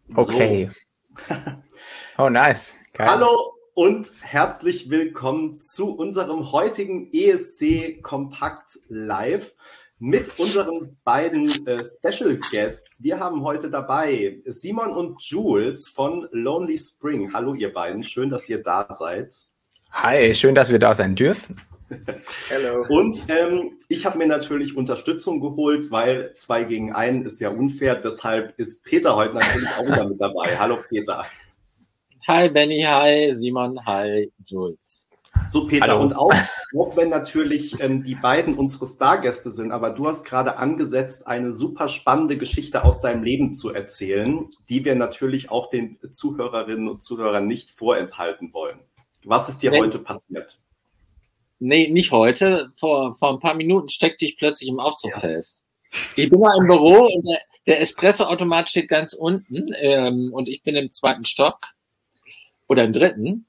Okay. So. Oh, nice. Geil. Hallo und herzlich willkommen zu unserem heutigen ESC Kompakt Live mit unseren beiden Special Guests. Wir haben heute dabei Simon und Jules von Lonely Spring. Hallo ihr beiden, schön, dass ihr da seid. Hi, schön, dass wir da sein dürfen. Hello. Und ich habe mir natürlich Unterstützung geholt, weil 2 gegen 1 ist ja unfair. Deshalb ist Peter heute natürlich auch wieder mit dabei. Hallo Peter. Hi Benny, hi Simon, hi Jules. So Peter, Hallo. und auch wenn natürlich die beiden unsere Stargäste sind, aber du hast gerade angesetzt, eine super spannende Geschichte aus deinem Leben zu erzählen, die wir natürlich auch den Zuhörerinnen und Zuhörern nicht vorenthalten wollen. Was ist dir heute passiert? Nee, nicht heute. Vor ein paar Minuten steckte ich plötzlich im Aufzug fest. Ich bin mal im Büro und der Espresso-Automat steht ganz unten und ich bin im 2. Stock oder im 3.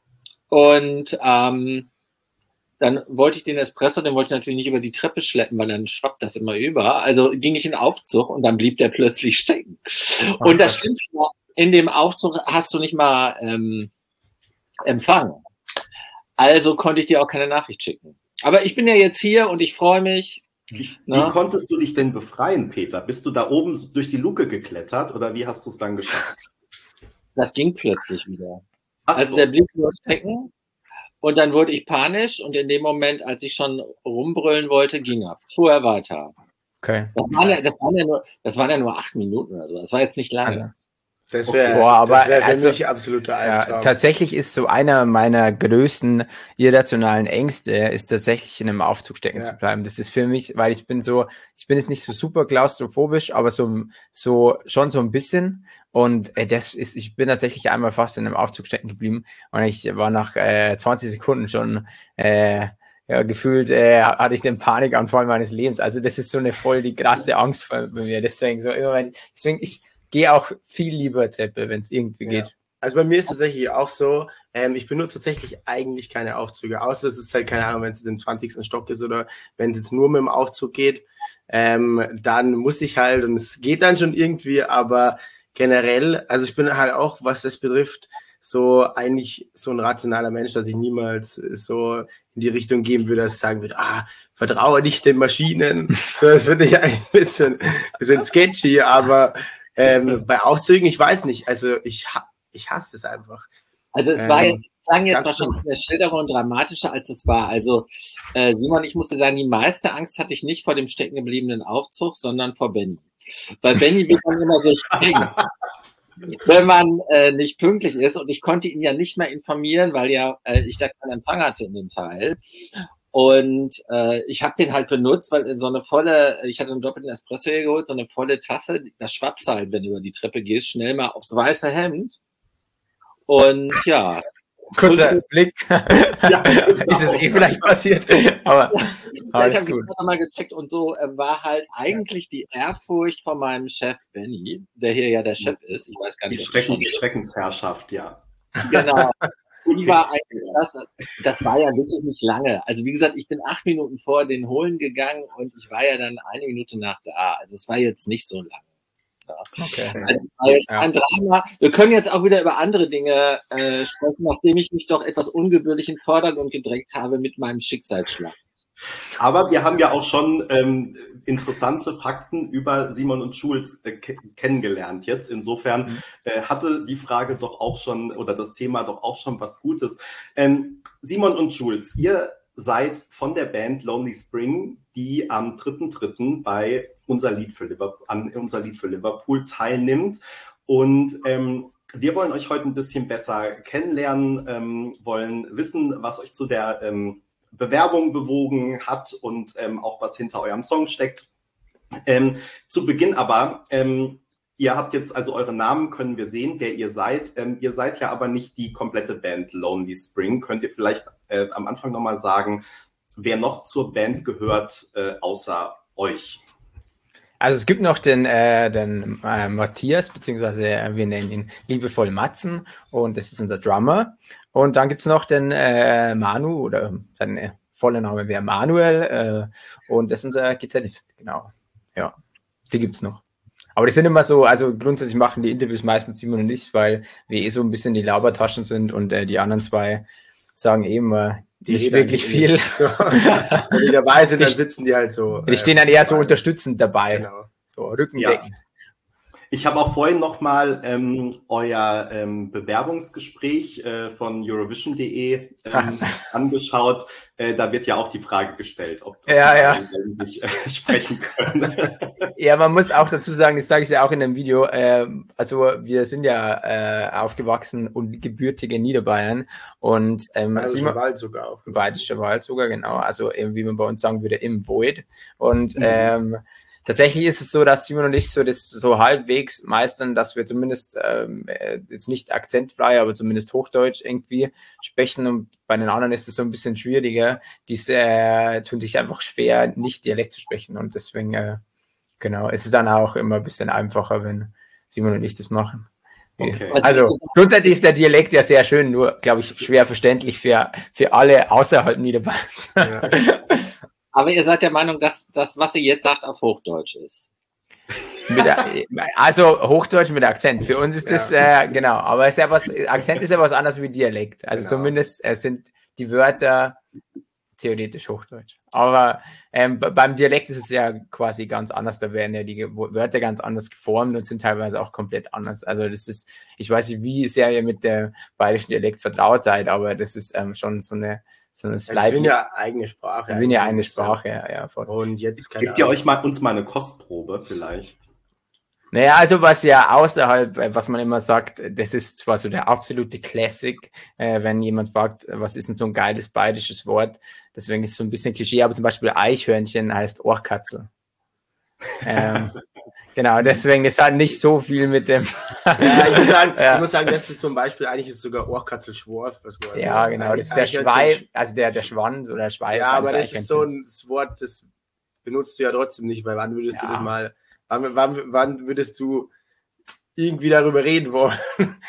Und dann wollte ich den Espresso, den wollte ich natürlich nicht über die Treppe schleppen, weil dann schwappt das immer über. Also ging ich in den Aufzug und dann blieb der plötzlich stecken. Und das Schlimmste war, in dem Aufzug hast du nicht mal Empfang. Also konnte ich dir auch keine Nachricht schicken. Aber ich bin ja jetzt hier und ich freue mich. Wie konntest du dich denn befreien, Peter? Bist du da oben durch die Luke geklettert oder wie hast du es dann geschafft? Das ging plötzlich wieder. Ach also so. der blieb nur stecken und dann wurde ich panisch und in dem Moment, als ich schon rumbrüllen wollte, ging er. Vorher weiter. Okay. Das waren ja nur 8 Minuten oder so. Das war jetzt nicht lange. Also, Das wäre für mich absoluter Albtraum. Ja, tatsächlich ist so einer meiner größten irrationalen Ängste, ist tatsächlich in einem Aufzug stecken zu bleiben. Das ist für mich, weil ich bin jetzt nicht so super klaustrophobisch, aber schon so ein bisschen. Und ich bin tatsächlich einmal fast in einem Aufzug stecken geblieben und ich war nach 20 Sekunden schon gefühlt hatte ich den Panikanfall meines Lebens. Also das ist so eine voll die krasse Angst bei mir. Deswegen ich gehe auch viel lieber Treppe, wenn es irgendwie geht. Also bei mir ist es tatsächlich auch so, ich benutze tatsächlich eigentlich keine Aufzüge, außer es ist halt, keine Ahnung, wenn es im 20. Stock ist oder wenn es jetzt nur mit dem Aufzug geht, dann muss ich halt, und es geht dann schon irgendwie, aber generell, also ich bin halt auch, was das betrifft, so eigentlich so ein rationaler Mensch, dass ich niemals so in die Richtung gehen würde, dass ich sagen würde, vertraue nicht den Maschinen. Das finde ich eigentlich ein bisschen sketchy, aber bei Aufzügen, ich weiß nicht, also ich hasse es einfach. Also es klang jetzt wahrscheinlich in der Schilderung dramatischer, als es war. Also Simon, ich musste sagen, die meiste Angst hatte ich nicht vor dem stecken gebliebenen Aufzug, sondern vor Benny. Weil Benny wird dann immer so streng, wenn man nicht pünktlich ist. Und ich konnte ihn ja nicht mehr informieren, weil ich da keinen Empfang hatte in dem Teil. Und ich habe den halt benutzt, weil ich hatte einen doppelten Espresso hier geholt, so eine volle Tasse, das schwappst halt, wenn du über die Treppe gehst, schnell mal aufs weiße Hemd. Und ja. Kurzer Blick. Ist es vielleicht passiert? Aber ich habe gerade mal gecheckt und so war halt eigentlich die Ehrfurcht von meinem Chef Benny, der hier ja der Chef ist. Ich weiß gar nicht. Die Schreckensherrschaft, ja. Genau. Die war eigentlich, das war ja wirklich nicht lange. Also wie gesagt, ich bin 8 Minuten vor den holen gegangen und ich war ja dann 1 Minute nach da. Also es war jetzt nicht so lange. Ja. Okay. Also es war jetzt ein Drama. Wir können jetzt auch wieder über andere Dinge sprechen, nachdem ich mich doch etwas ungebührlich in den Vordergrund gedrängt habe mit meinem Schicksalsschlag. Aber wir haben ja auch schon interessante Fakten über Simon und Jules kennengelernt jetzt. Insofern hatte die Frage doch auch schon oder das Thema doch auch schon was Gutes. Simon und Jules, ihr seid von der Band Lonely Spring, die am 3.3. bei unser Lied für Liverpool teilnimmt. Und wir wollen euch heute ein bisschen besser kennenlernen, wollen wissen, was euch zu der Bewerbung bewogen hat und auch was hinter eurem Song steckt. Zu Beginn aber, ihr habt jetzt, also eure Namen können wir sehen, wer ihr seid. Ihr seid ja aber nicht die komplette Band Lonely Spring. Könnt ihr vielleicht am Anfang nochmal sagen, wer noch zur Band gehört, außer euch? Also es gibt noch den Matthias, beziehungsweise wir nennen ihn liebevoll Matzen, und das ist unser Drummer. Und dann gibt's noch den Manu, oder sein voller Name wäre Manuel, und das ist unser Gitarrist, genau. Ja, die gibt's noch. Aber die sind immer so, also grundsätzlich machen die Interviews meistens Simon und ich, weil wir so ein bisschen die Labertaschen sind und die anderen zwei sagen immer nicht wirklich viel. So. Wenn die dabei sind, dann sitzen die halt so. Die stehen dann eher so unterstützend dabei. Genau. So Rückendecken. Ja. Ich habe auch vorhin nochmal euer Bewerbungsgespräch von Eurovision.de angeschaut. Da wird ja auch die Frage gestellt, ob wir nicht sprechen können. Ja, man muss auch dazu sagen, das sage ich ja auch in dem Video, also wir sind ja aufgewachsen und gebürtige Niederbayern und Bayerischer Wald sogar. Bayerischer Wald sogar, genau. Also wie man bei uns sagen würde, im Void. Und tatsächlich ist es so, dass Simon und ich so das so halbwegs meistern, dass wir zumindest jetzt nicht akzentfrei, aber zumindest Hochdeutsch irgendwie sprechen. Und bei den anderen ist es so ein bisschen schwieriger. Die tun sich einfach schwer, nicht Dialekt zu sprechen. Und deswegen, genau, ist es dann auch immer ein bisschen einfacher, wenn Simon und ich das machen. Okay. Also grundsätzlich ist der Dialekt ja sehr schön, nur, glaube ich, schwer verständlich für alle außerhalb Niederbayerns. Ja. Aber ihr seid der Meinung, dass das, was ihr jetzt sagt, auf Hochdeutsch ist? Also Hochdeutsch mit Akzent. Für uns ist das, genau. Aber Akzent ist ja was anderes wie Dialekt. Also zumindest sind die Wörter theoretisch Hochdeutsch. Aber beim Dialekt ist es ja quasi ganz anders. Da werden ja die Wörter ganz anders geformt und sind teilweise auch komplett anders. Also das ist, ich weiß nicht, wie sehr ihr mit dem bayerischen Dialekt vertraut seid, aber das ist schon so eine es ist ja eigene Sprache. Wir ja eigene Sprache, ja. Voll. Und jetzt gebt ihr uns mal eine Kostprobe vielleicht? Naja, also was ja außerhalb, was man immer sagt, das ist zwar so der absolute Classic, wenn jemand fragt, was ist denn so ein geiles bayerisches Wort, deswegen ist es so ein bisschen Klischee, aber zum Beispiel Eichhörnchen heißt Ohrkatzel. Genau, deswegen, das hat nicht so viel mit dem. Ja, ich muss sagen, das ist zum Beispiel, eigentlich ist sogar Ohrkatzelschworf. Ja, genau, das ist der Schweif, also der Schwanz oder Schweif. Ja, aber das ist so ein Wort, das benutzt du ja trotzdem nicht, weil wann würdest du dich mal, wann würdest du irgendwie darüber reden wollen?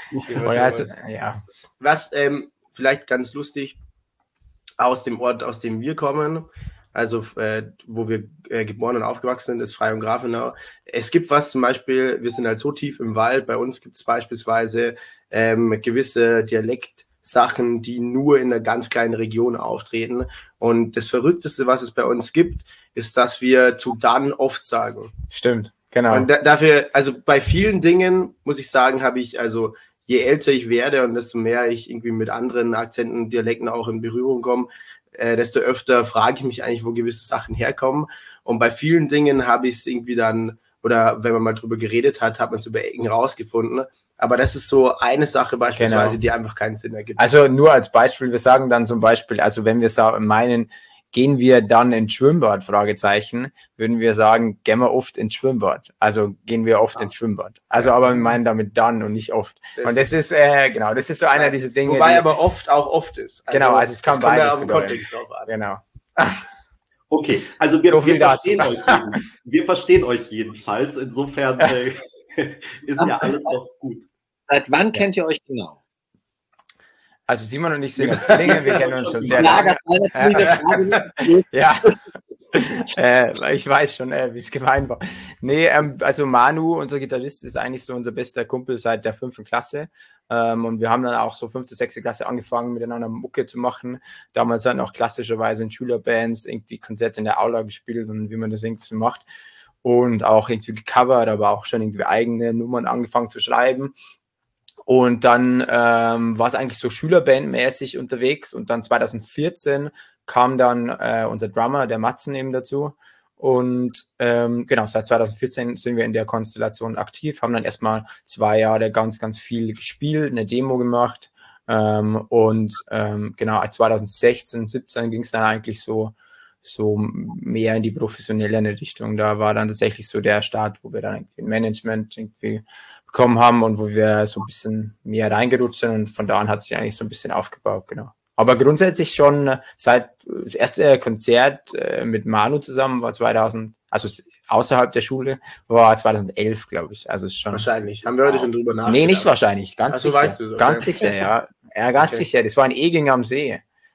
Was, vielleicht ganz lustig, aus dem Ort, aus dem wir kommen, also wo wir geboren und aufgewachsen sind, ist Frei und Grafenau. Es gibt was zum Beispiel, wir sind halt so tief im Wald, bei uns gibt es beispielsweise gewisse Dialektsachen, die nur in einer ganz kleinen Region auftreten. Und das Verrückteste, was es bei uns gibt, ist, dass wir zu dann oft sagen. Stimmt, genau. Und dafür, also bei vielen Dingen, muss ich sagen, habe ich, also je älter ich werde und desto mehr ich irgendwie mit anderen Akzenten, Dialekten auch in Berührung komme, desto öfter frage ich mich eigentlich, wo gewisse Sachen herkommen. Und bei vielen Dingen habe ich es irgendwie dann, oder wenn man mal drüber geredet hat, hat man es über Ecken rausgefunden. Aber das ist so eine Sache beispielsweise, die einfach keinen Sinn ergibt. Also nur als Beispiel, wir sagen dann zum Beispiel, also wenn wir meinen, gehen wir dann ins Schwimmbad, Fragezeichen, würden wir sagen, gehen wir oft ins Schwimmbad. Also gehen wir oft ins Schwimmbad. Also aber wir meinen damit dann und nicht oft. Und das ist, genau, das ist so einer dieser Dinge. Wobei aber oft auch oft ist. Also, genau, also es kann beides bedeuten. Kontext drauf an. Genau. Okay, also wir verstehen euch jedenfalls. Insofern ist ja alles noch gut. Seit wann kennt ihr euch genau? Also Simon und ich sind ja Zwillinge, wir kennen uns schon sehr lange. Ja, ich weiß schon, wie es gemeint war. Nee, also Manu, unser Gitarrist, ist eigentlich so unser bester Kumpel seit der 5. Klasse. Und wir haben dann auch so 5., 6. Klasse angefangen, miteinander Mucke zu machen. Damals dann auch klassischerweise in Schülerbands irgendwie Konzerte in der Aula gespielt und wie man das irgendwie so macht. Und auch irgendwie gecovert, aber auch schon irgendwie eigene Nummern angefangen zu schreiben. Und dann war es eigentlich so Schülerbandmäßig unterwegs und dann 2014 kam dann unser Drummer, der Matzen, eben dazu. Und genau, seit 2014 sind wir in der Konstellation aktiv, haben dann erstmal 2 Jahre ganz, ganz viel gespielt, eine Demo gemacht. Genau, 2016, 17 ging es dann eigentlich so mehr in die professionelle Richtung. Da war dann tatsächlich so der Start, wo wir dann irgendwie ein Management irgendwie bekommen haben und wo wir so ein bisschen mehr reingerutscht sind und von da an hat sich eigentlich so ein bisschen aufgebaut, genau. Aber grundsätzlich schon seit das erste Konzert mit Manu zusammen war 2000, also außerhalb der Schule, war 2011, glaube ich. Also schon. Wahrscheinlich. Haben wir heute schon drüber nachgedacht? Nee, nicht wahrscheinlich. Ganz sicher. Weißt du so, okay. Ganz sicher, ja. Ja, ganz sicher. Das war in Eging am See.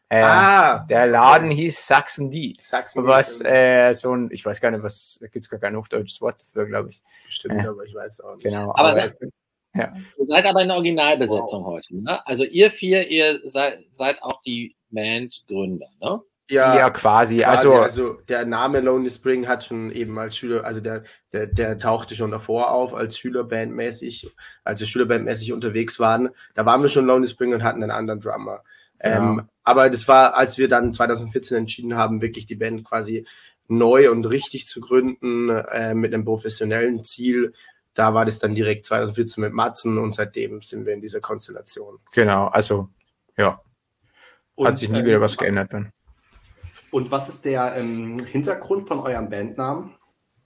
Der Laden hieß Sachsen D. Sachsen was so ein, ich weiß gar nicht, was, da gibt's gar kein hochdeutsches Wort dafür, glaube ich. Bestimmt, aber ich weiß auch nicht. Genau. Aber ja. Ihr seid aber in der Originalbesetzung heute, ne? Also ihr vier, ihr seid auch die Bandgründer, ne? Ja, quasi. Also der Name Lonely Spring hat schon eben als Schüler, also der tauchte schon davor auf, als Schülerbandmäßig, als wir Schülerbandmäßig unterwegs waren. Da waren wir schon Lonely Spring und hatten einen anderen Drummer. Aber das war, als wir dann 2014 entschieden haben, wirklich die Band quasi neu und richtig zu gründen, mit einem professionellen Ziel. Da war das dann direkt 2014 mit Matzen und seitdem sind wir in dieser Konstellation. Genau, also ja. Hat sich nie wieder was geändert dann. Und was ist der Hintergrund von eurem Bandnamen?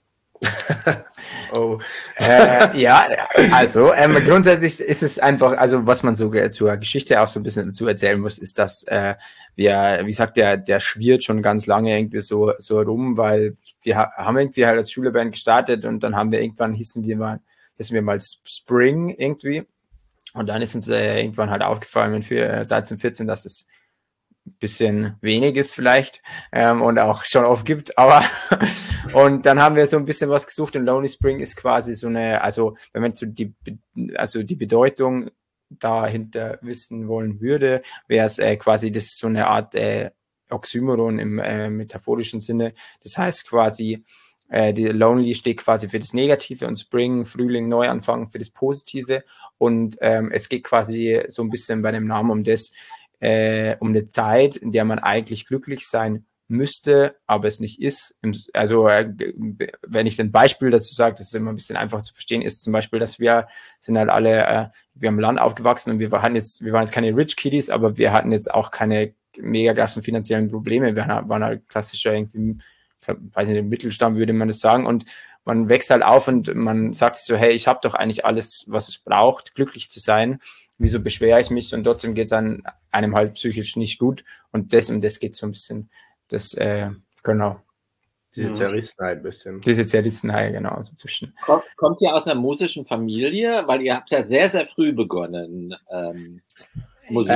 Grundsätzlich ist es einfach, also was man so zur Geschichte auch so ein bisschen dazu erzählen muss, ist, dass wie gesagt, der schwirrt schon ganz lange irgendwie so rum, weil wir haben irgendwie halt als Schülerband gestartet und dann haben wir irgendwann hießen wir mal Spring irgendwie und dann ist uns irgendwann halt aufgefallen mit 13, 14, dass es bisschen wenig ist vielleicht und auch schon oft gibt, aber und dann haben wir so ein bisschen was gesucht und Lonely Spring ist quasi so eine, also wenn man so die Bedeutung dahinter wissen wollen würde, wäre es quasi, das ist so eine Art Oxymoron im metaphorischen Sinne, das heißt quasi die Lonely steht quasi für das Negative und Spring, Frühling, Neuanfang für das Positive und es geht quasi so ein bisschen bei dem Namen um eine Zeit, in der man eigentlich glücklich sein müsste, aber es nicht ist. Also wenn ich ein Beispiel dazu sage, das ist immer ein bisschen einfach zu verstehen, ist zum Beispiel, dass wir sind halt alle, wir haben im Land aufgewachsen und wir waren jetzt keine Rich Kiddies, aber wir hatten jetzt auch keine mega krassen finanziellen Probleme. Wir waren halt klassischer irgendwie, weiß nicht, im Mittelstand würde man das sagen und man wächst halt auf und man sagt so, hey, ich habe doch eigentlich alles, was es braucht, glücklich zu sein. Wieso beschwere ich mich und trotzdem geht es einem halt psychisch nicht gut und das geht so ein bisschen, genau. Diese Zerrissenheit ein bisschen. Diese Zerrissenheit, genau, so zwischen. Kommt ihr aus einer musischen Familie? Weil ihr habt ja sehr, sehr früh begonnen. Musik.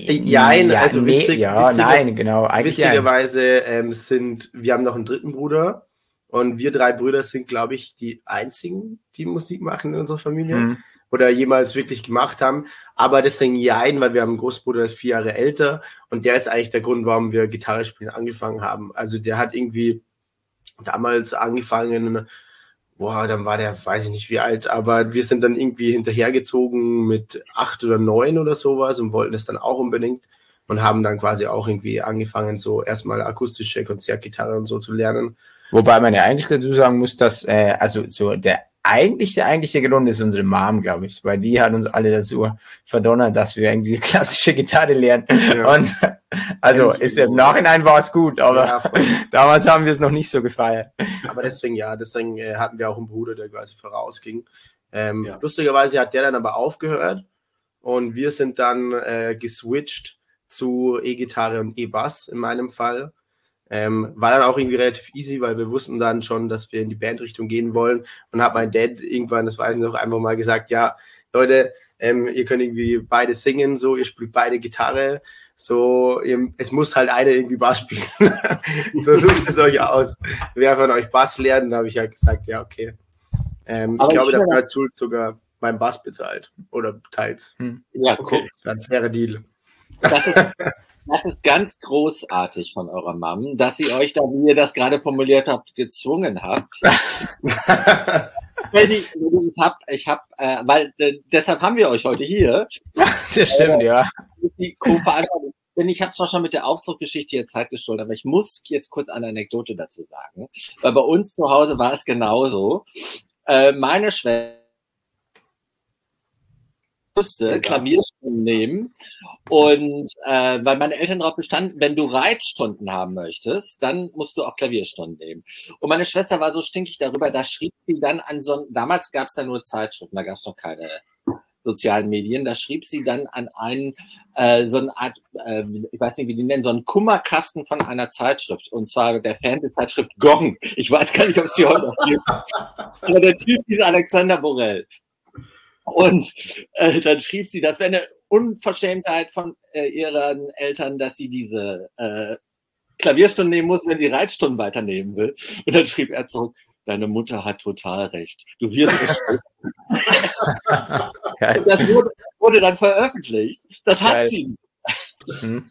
Witzigerweise wir haben noch einen dritten Bruder und wir 3 Brüder sind, glaube ich, die einzigen, die Musik machen in unserer Familie. Oder jemals wirklich gemacht haben. Aber deswegen jein, weil wir haben einen Großbruder, der ist 4 Jahre älter und der ist eigentlich der Grund, warum wir Gitarre spielen angefangen haben. Also der hat irgendwie damals angefangen, dann war der, weiß ich nicht wie alt, aber wir sind dann irgendwie hinterhergezogen mit 8 oder 9 oder sowas und wollten das dann auch unbedingt und haben dann quasi auch irgendwie angefangen, so erstmal akustische Konzertgitarre und so zu lernen. Wobei man ja eigentlich dazu sagen muss, dass der eigentliche Grund ist unsere Mom, glaube ich, weil die hat uns alle dazu verdonnert, dass wir irgendwie klassische Gitarre lernen. Ja. Und also im Nachhinein war es gut, aber damals haben wir es noch nicht so gefeiert. Aber deswegen hatten wir auch einen Bruder, der quasi vorausging. Lustigerweise hat der dann aber aufgehört und wir sind dann geswitcht zu E-Gitarre und E-Bass in meinem Fall. War dann auch irgendwie relativ easy, weil wir wussten dann schon, dass wir in die Bandrichtung gehen wollen und hat mein Dad irgendwann, das weiß ich noch, einfach mal gesagt, ja, Leute, ihr könnt irgendwie beide singen, so, ihr spielt beide Gitarre, so, es muss halt einer irgendwie Bass spielen. So sucht es euch aus. Wer von euch Bass lernt, dann habe ich halt gesagt, ja, okay. Ich glaube, dafür hat Schulz sogar meinen Bass bezahlt. Oder teils. Ja, okay. Das war ein fairer Deal. Das ist ganz großartig von eurer Mom, dass sie euch da, wie ihr das gerade formuliert habt, gezwungen habt. Deshalb haben wir euch heute hier. Das stimmt, ja. Denn ich habe zwar schon mit der Aufzuggeschichte jetzt Zeit gestohlen, aber ich muss jetzt kurz eine Anekdote dazu sagen. Weil bei uns zu Hause war es genauso. Meine Schwester musste Klavierstunden nehmen und weil meine Eltern darauf bestanden, wenn du Reitstunden haben möchtest, dann musst du auch Klavierstunden nehmen. Und meine Schwester war so stinkig darüber, da schrieb sie dann damals gab es ja nur Zeitschriften, da gab es noch keine sozialen Medien, da schrieb sie dann an einen, so eine Art, ich weiß nicht, wie die nennen, so einen Kummerkasten von einer Zeitschrift, und zwar der Fernsehzeitschrift Gong. Ich weiß gar nicht, ob es die heute noch gibt. Aber der Typ hieß Alexander Borel. Und dann schrieb sie, das wäre eine Unverschämtheit von ihren Eltern, dass sie diese Klavierstunden nehmen muss, wenn sie Reitstunden weiternehmen will. Und dann schrieb er zurück, deine Mutter hat total recht. Du wirst beschissen. Und das wurde dann veröffentlicht. Das hat Geil. sie. Und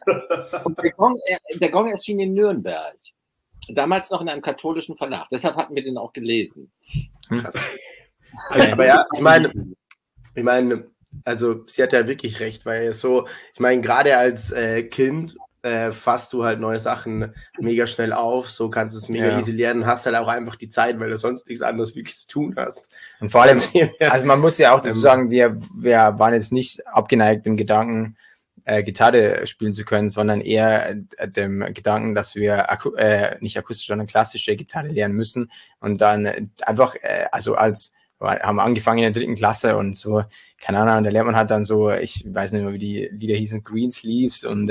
der Gong erschien in Nürnberg. Damals noch in einem katholischen Verlag. Deshalb hatten wir den auch gelesen. Krass. Aber ja, ich meine, also sie hat ja wirklich recht, weil so, ich meine, gerade als Kind fasst du halt neue Sachen mega schnell auf, so kannst du es mega easy lernen, hast halt auch einfach die Zeit, weil du sonst nichts anderes wirklich zu tun hast. Und vor allem, also man muss ja auch dazu sagen, wir waren jetzt nicht abgeneigt dem Gedanken, Gitarre spielen zu können, sondern eher dem Gedanken, dass wir nicht akustisch, sondern klassische Gitarre lernen müssen und dann einfach, haben angefangen in der 3. Klasse und so, keine Ahnung, da lernt man halt dann so, ich weiß nicht mehr, wie die Lieder hießen, Green Sleeves und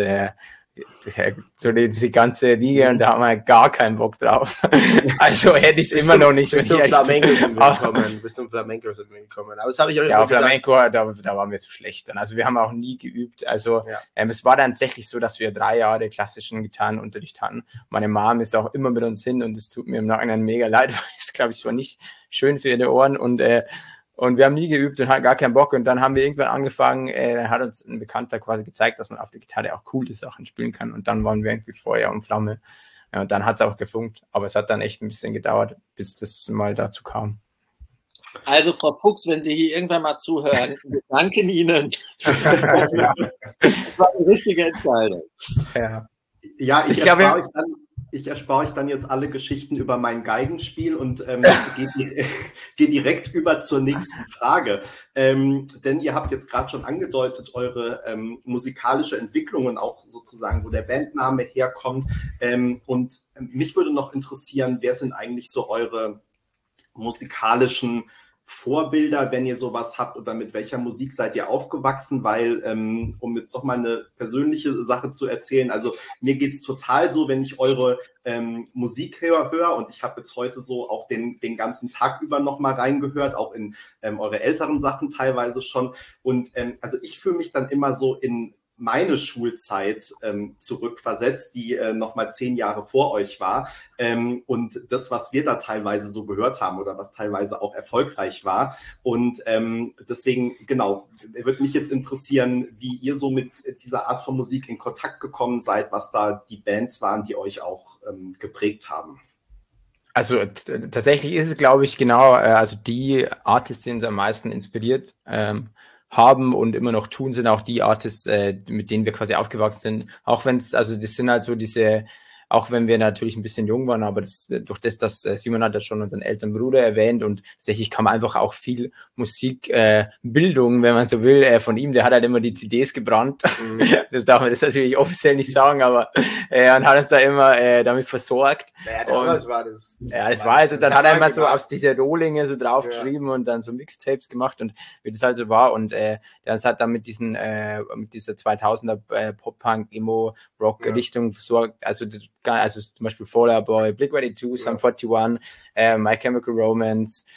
so diese ganze Riege und da haben wir gar keinen Bock drauf. Also hätte ich es immer noch nicht. Bis zum Flamenco sind wir gekommen. Aber das habe ich auch auf Flamenco, da waren wir zu schlecht. Also wir haben auch nie geübt. Also es war dann tatsächlich so, dass wir 3 Jahre klassischen Gitarrenunterricht hatten. Meine Mom ist auch immer mit uns hin und es tut mir im Nachhinein mega leid, weil es, glaube ich, war nicht schön für ihre Ohren und wir haben nie geübt und hatten gar keinen Bock. Und dann haben wir irgendwann angefangen, hat uns ein Bekannter quasi gezeigt, dass man auf der Gitarre auch coole Sachen spielen kann. Und dann waren wir irgendwie Feuer und Flamme. Ja, und dann hat es auch gefunkt. Aber es hat dann echt ein bisschen gedauert, bis das mal dazu kam. Also, Frau Fuchs, wenn Sie hier irgendwann mal zuhören, wir danken Ihnen. Das war eine richtige Entscheidung. Ja, ich erspare euch dann jetzt alle Geschichten über mein Geigenspiel und gehe direkt über zur nächsten Frage. Denn ihr habt jetzt gerade schon angedeutet, eure musikalische Entwicklung und auch sozusagen, wo der Bandname herkommt. Und mich würde noch interessieren, wer sind eigentlich so eure musikalischen Vorbilder, wenn ihr sowas habt, oder mit welcher Musik seid ihr aufgewachsen? Weil, um jetzt doch mal eine persönliche Sache zu erzählen, also mir geht's total so, wenn ich eure Musik höre und ich habe jetzt heute so auch den ganzen Tag über noch mal reingehört, auch in eure älteren Sachen teilweise schon. Und also ich fühle mich dann immer so in meine Schulzeit zurückversetzt, die nochmal 10 Jahre vor euch war. Und das, was wir da teilweise so gehört haben oder was teilweise auch erfolgreich war. Und deswegen, genau, würde mich jetzt interessieren, wie ihr so mit dieser Art von Musik in Kontakt gekommen seid, was da die Bands waren, die euch auch geprägt haben. Also tatsächlich ist es, glaube ich, genau, also die Artists, die uns am meisten inspiriert haben und immer noch tun, sind auch die Artists, mit denen wir quasi aufgewachsen sind. Auch wenn es, also das sind halt so diese, auch wenn wir natürlich ein bisschen jung waren, aber durch das, dass Simon hat ja schon unseren älteren Bruder erwähnt und tatsächlich kam einfach auch viel Musikbildung, wenn man so will, von ihm. Der hat halt immer die CDs gebrannt. Das darf man das natürlich offiziell nicht sagen, aber und hat uns da immer damit versorgt. Ja, das war das. Ja, das war also, dann hat er immer so aus diese Rohlinge so draufgeschrieben und dann so Mixtapes gemacht und wie das halt so war und das hat dann mit dieser 2000er Pop-Punk, Emo, Rock-Richtung versorgt, also zum Beispiel Fall Out Boy, Blink-182, Sum 41, My Chemical Romance.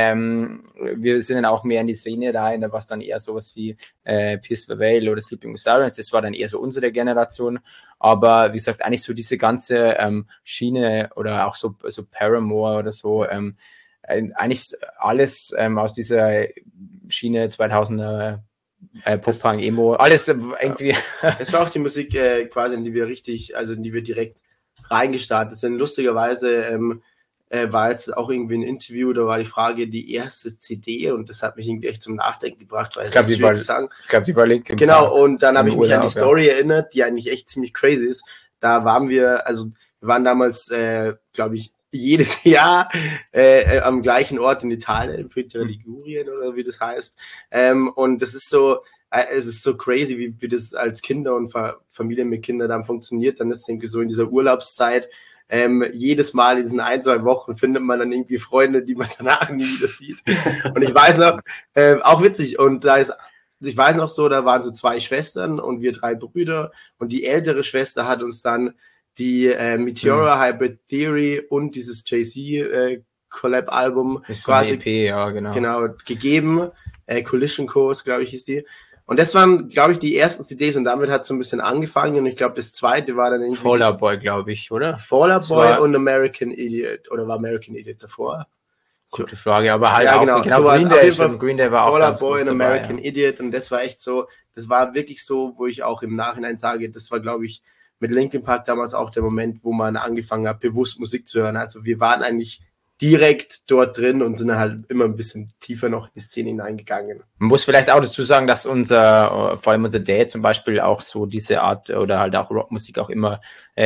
Wir sind dann auch mehr in die Szene rein, da war es dann eher sowas wie Pierce the Veil oder Sleeping with Sirens. Das war dann eher so unsere Generation. Aber wie gesagt, eigentlich so diese ganze Schiene oder auch so Paramore oder so, eigentlich alles aus dieser Schiene 2000er Pop-Punk, Emo, alles irgendwie. Es war auch die Musik quasi, in die wir direkt reingestartet sind. Lustigerweise war jetzt auch irgendwie ein Interview, da war die Frage, die erste CD und das hat mich irgendwie echt zum Nachdenken gebracht, weil ich glaube, die war Linkin Park. Genau, und dann habe ich mich an die Story erinnert, die eigentlich echt ziemlich crazy ist. Da waren wir waren damals, glaube ich, jedes Jahr am gleichen Ort in Italien, in Pietra Ligurien oder wie das heißt. Und das ist so, es ist so crazy, wie das als Kinder und Familien mit Kindern dann funktioniert. Dann ist irgendwie so in dieser Urlaubszeit, jedes Mal in diesen 1-2 Wochen findet man dann irgendwie Freunde, die man danach nie wieder sieht. Und ich weiß noch, auch witzig, und ich weiß noch so, da waren so 2 Schwestern und wir 3 Brüder und die ältere Schwester hat uns dann die Meteora Hybrid Theory und dieses Jay-Z Collab-Album quasi EP, ja, genau gegeben. Collision Course, glaube ich, hieß die. Und das waren, glaube ich, die ersten CDs und damit hat es so ein bisschen angefangen und ich glaube, das zweite war dann irgendwie... Fall Out Boy, glaube ich, oder? Fall Out Boy und American Idiot. Oder war American Idiot davor? Gute Frage, aber halt ja, auch genau. So Green Day war auch Fall Out ganz Boy und dabei, American Idiot und das war echt so, das war wirklich so, wo ich auch im Nachhinein sage, das war, glaube ich, mit Linkin Park damals auch der Moment, wo man angefangen hat, bewusst Musik zu hören. Also wir waren eigentlich direkt dort drin und sind halt immer ein bisschen tiefer noch in die Szene hineingegangen. Man muss vielleicht auch dazu sagen, dass vor allem unser Dad zum Beispiel auch so diese Art oder halt auch Rockmusik auch immer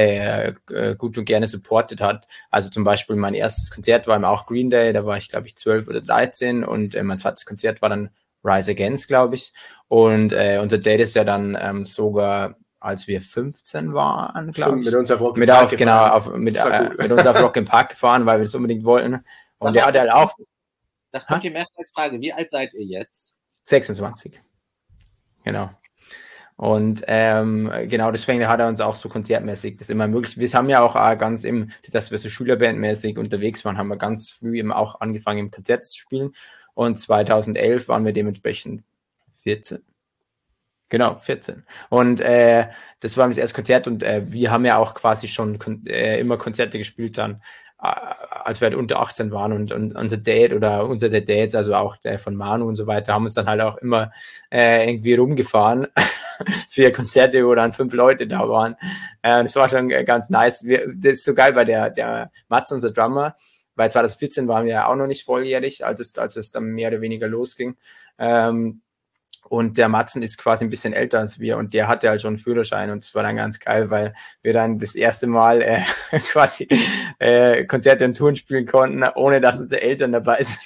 gut und gerne supportet hat. Also zum Beispiel mein erstes Konzert war auch Green Day, da war ich glaube ich 12 oder 13 und mein zweites Konzert war dann Rise Against, glaube ich. Und unser Dad ist ja dann sogar als wir 15 waren, glaube ich. Mit uns auf Rock im Park gefahren. Mit uns auf Rock im Park gefahren, weil wir das unbedingt wollten. Und der hat halt auch... Das kommt die Mehrheitsfrage. Wie alt seid ihr jetzt? 26. Genau. Und genau, deswegen hat er uns auch so konzertmäßig das immer möglich. Wir haben ja auch ganz dass wir so Schülerbandmäßig unterwegs waren, haben wir ganz früh eben auch angefangen, im Konzert zu spielen. Und 2011 waren wir dementsprechend 14. Genau, 14. Und das war das erste Konzert und wir haben ja auch quasi schon immer Konzerte gespielt dann, als wir halt unter 18 waren und unser Dad oder unsere Dads, also auch der von Manu und so weiter, haben uns dann halt auch immer irgendwie rumgefahren für Konzerte, wo dann 5 Leute da waren. Das war schon ganz nice. Das ist so geil, weil der Mats, unser Drummer, weil 2014 waren wir ja auch noch nicht volljährig, als es dann mehr oder weniger losging. Und der Matzen ist quasi ein bisschen älter als wir und der hatte halt schon einen Führerschein und das war dann ganz geil, weil wir dann das erste Mal quasi Konzerte und Touren spielen konnten, ohne dass unsere Eltern dabei sind.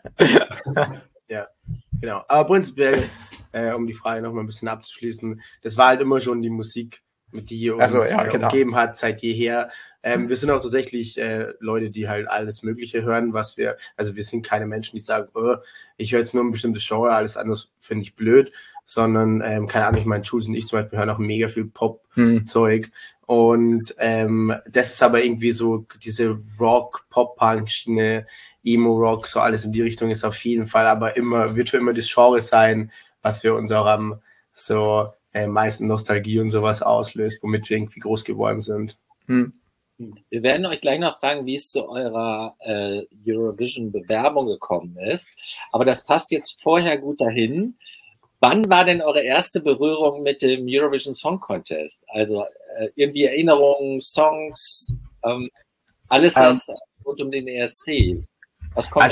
Ja, genau. Aber prinzipiell, um die Frage noch mal ein bisschen abzuschließen, das war halt immer schon die Musik, mit die uns umgeben hat seit jeher. Wir sind auch tatsächlich Leute, die halt alles Mögliche hören, also wir sind keine Menschen, die sagen, ich höre jetzt nur ein bestimmtes Genre, alles anderes finde ich blöd, sondern, keine Ahnung, ich meine, Jules und ich zum Beispiel hören auch mega viel Pop-Zeug und das ist aber irgendwie so diese Rock, Pop-Punk-Schiene, Emo-Rock, so alles in die Richtung ist auf jeden Fall, aber wird für immer das Genre sein, was für unserem so meisten Nostalgie und sowas auslöst, womit wir irgendwie groß geworden sind. Wir werden euch gleich noch fragen, wie es zu eurer Eurovision-Bewerbung gekommen ist. Aber das passt jetzt vorher gut dahin. Wann war denn eure erste Berührung mit dem Eurovision Song Contest? Also irgendwie Erinnerungen, Songs, alles das rund um den ESC. Was kommt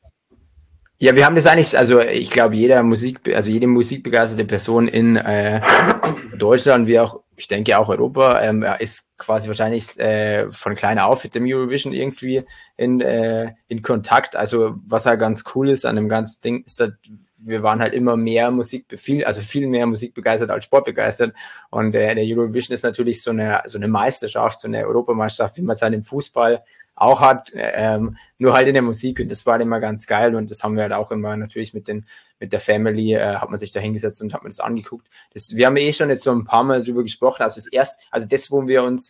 ja, wir haben das eigentlich, also ich glaube, jede musikbegeisterte Person in Deutschland, wie auch, ich denke auch Europa, ist quasi wahrscheinlich von klein auf mit dem Eurovision irgendwie in Kontakt. Also was halt ganz cool ist an dem ganzen Ding, ist halt, wir waren halt immer mehr viel mehr musikbegeistert als sportbegeistert. Und der Eurovision ist natürlich so eine Meisterschaft, so eine Europameisterschaft, wie man es halt im Fußball auch hat, nur halt in der Musik und das war immer ganz geil und das haben wir halt auch immer natürlich mit der Family, hat man sich da hingesetzt und hat man das angeguckt. Wir haben schon jetzt so ein paar Mal drüber gesprochen, also das, wo wir uns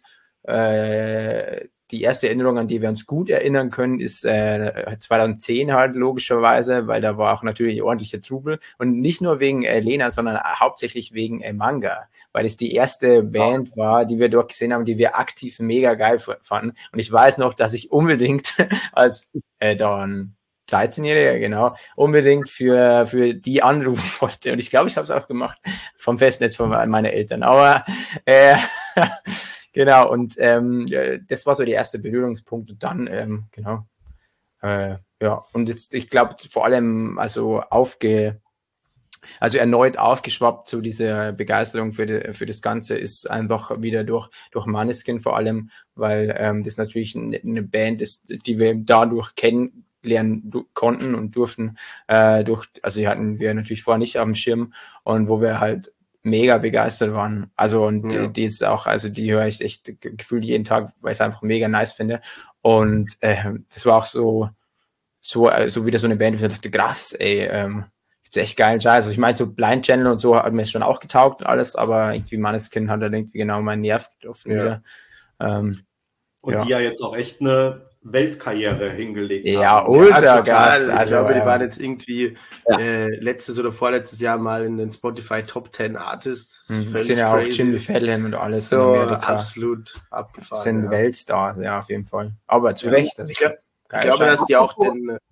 die erste Erinnerung, an die wir uns gut erinnern können, ist 2010 halt logischerweise, weil da war auch natürlich ordentlicher Trubel und nicht nur wegen Lena, sondern hauptsächlich wegen Manga, weil es die erste Band war, die wir dort gesehen haben, die wir aktiv mega geil fanden und ich weiß noch, dass ich unbedingt als dann 13-Jähriger, genau, unbedingt für die anrufen wollte und ich glaube, ich habe es auch gemacht vom Festnetz von meinen Eltern, aber genau, und das war so der erste Berührungspunkt und dann, genau, ja, und jetzt, ich glaube, vor allem, erneut aufgeschwappt zu dieser Begeisterung für das Ganze ist einfach wieder durch Måneskin vor allem, weil das natürlich eine Band ist, die wir dadurch kennenlernen konnten und durften, also die hatten wir natürlich vorher nicht auf dem Schirm und wo wir halt mega begeistert waren. Also und ja. Die ist auch, also die höre ich echt gefühlt jeden Tag, weil ich es einfach mega nice finde. Und das war auch so wieder so eine Band, wo ich dachte, krass, ey, gibt's echt geilen Scheiß. Also ich meine, so Blind Channel und so hat mir schon auch getaugt und alles, aber irgendwie Måneskin hat da irgendwie genau meinen Nerv getroffen. Ja. Und die ja jetzt auch echt eine Weltkarriere hingelegt Ja, haben. ultra krass. Ich Also, glaube, die waren jetzt irgendwie letztes oder vorletztes Jahr mal in den Spotify Top 10 Artists. Das sind ja auch Jimmy Fallon und alles so in Amerika. Absolut abgefahren. Sind Weltstars, ja, auf jeden Fall. Aber zu Recht. Also ich glaube, dass die auch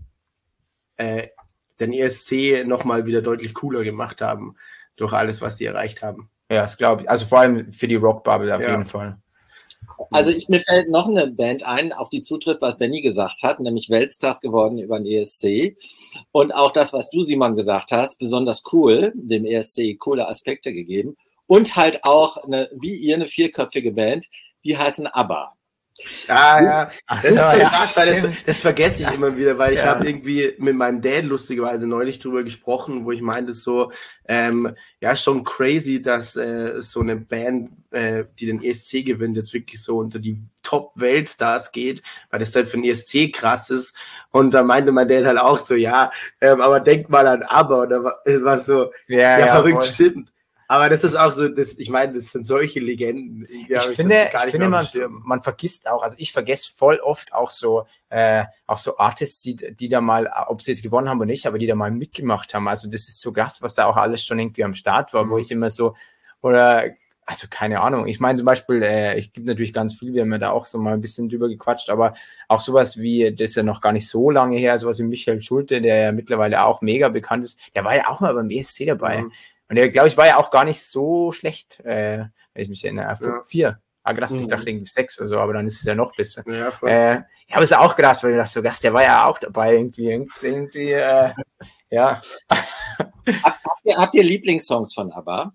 den ESC nochmal wieder deutlich cooler gemacht haben, durch alles, was die erreicht haben. Ja, das glaube ich. Also vor allem für die Rockbubble auf jeden Fall. Also mir fällt noch eine Band ein, auf die zutrifft, was Benny gesagt hat, nämlich Weltstars geworden über den ESC. Und auch das, was du, Simon, gesagt hast, besonders cool, dem ESC coole Aspekte gegeben. Und halt auch, wie ihr, eine 4-köpfige Band, die heißen ABBA. Ja. Das ist so krass, weil das vergesse ich immer wieder, weil ich habe irgendwie mit meinem Dad lustigerweise neulich drüber gesprochen, wo ich meinte so, schon crazy, dass so eine Band, die den ESC gewinnt, jetzt wirklich so unter die Top-Weltstars geht, weil das halt für den ESC krass ist. Und da meinte mein Dad halt auch so, aber denk mal an ABBA. Und da war so, verrückt, voll. Stimmt. Aber das ist auch so, ich meine, das sind solche Legenden. Ich finde, man vergisst auch, also ich vergesse voll oft auch so Artists, die da mal, ob sie jetzt gewonnen haben oder nicht, aber die da mal mitgemacht haben. Also das ist so krass, was da auch alles schon irgendwie am Start war, wo ich immer so, also keine Ahnung. Ich meine zum Beispiel, ich gibt natürlich ganz viel, wir haben ja da auch so mal ein bisschen drüber gequatscht, aber auch sowas wie, das ist ja noch gar nicht so lange her, sowas wie Michael Schulte, der ja mittlerweile auch mega bekannt ist, der war ja auch mal beim ESC dabei. Und der, glaube ich, war ja auch gar nicht so schlecht, wenn ich mich erinnere. 4. Krass, ich dachte irgendwie 6 oder so, aber dann ist es ja noch besser. Ja, aber es ist auch krass, weil du dachtest so, Gast, der war ja auch dabei irgendwie ja. Habt ihr Lieblingssongs von ABBA?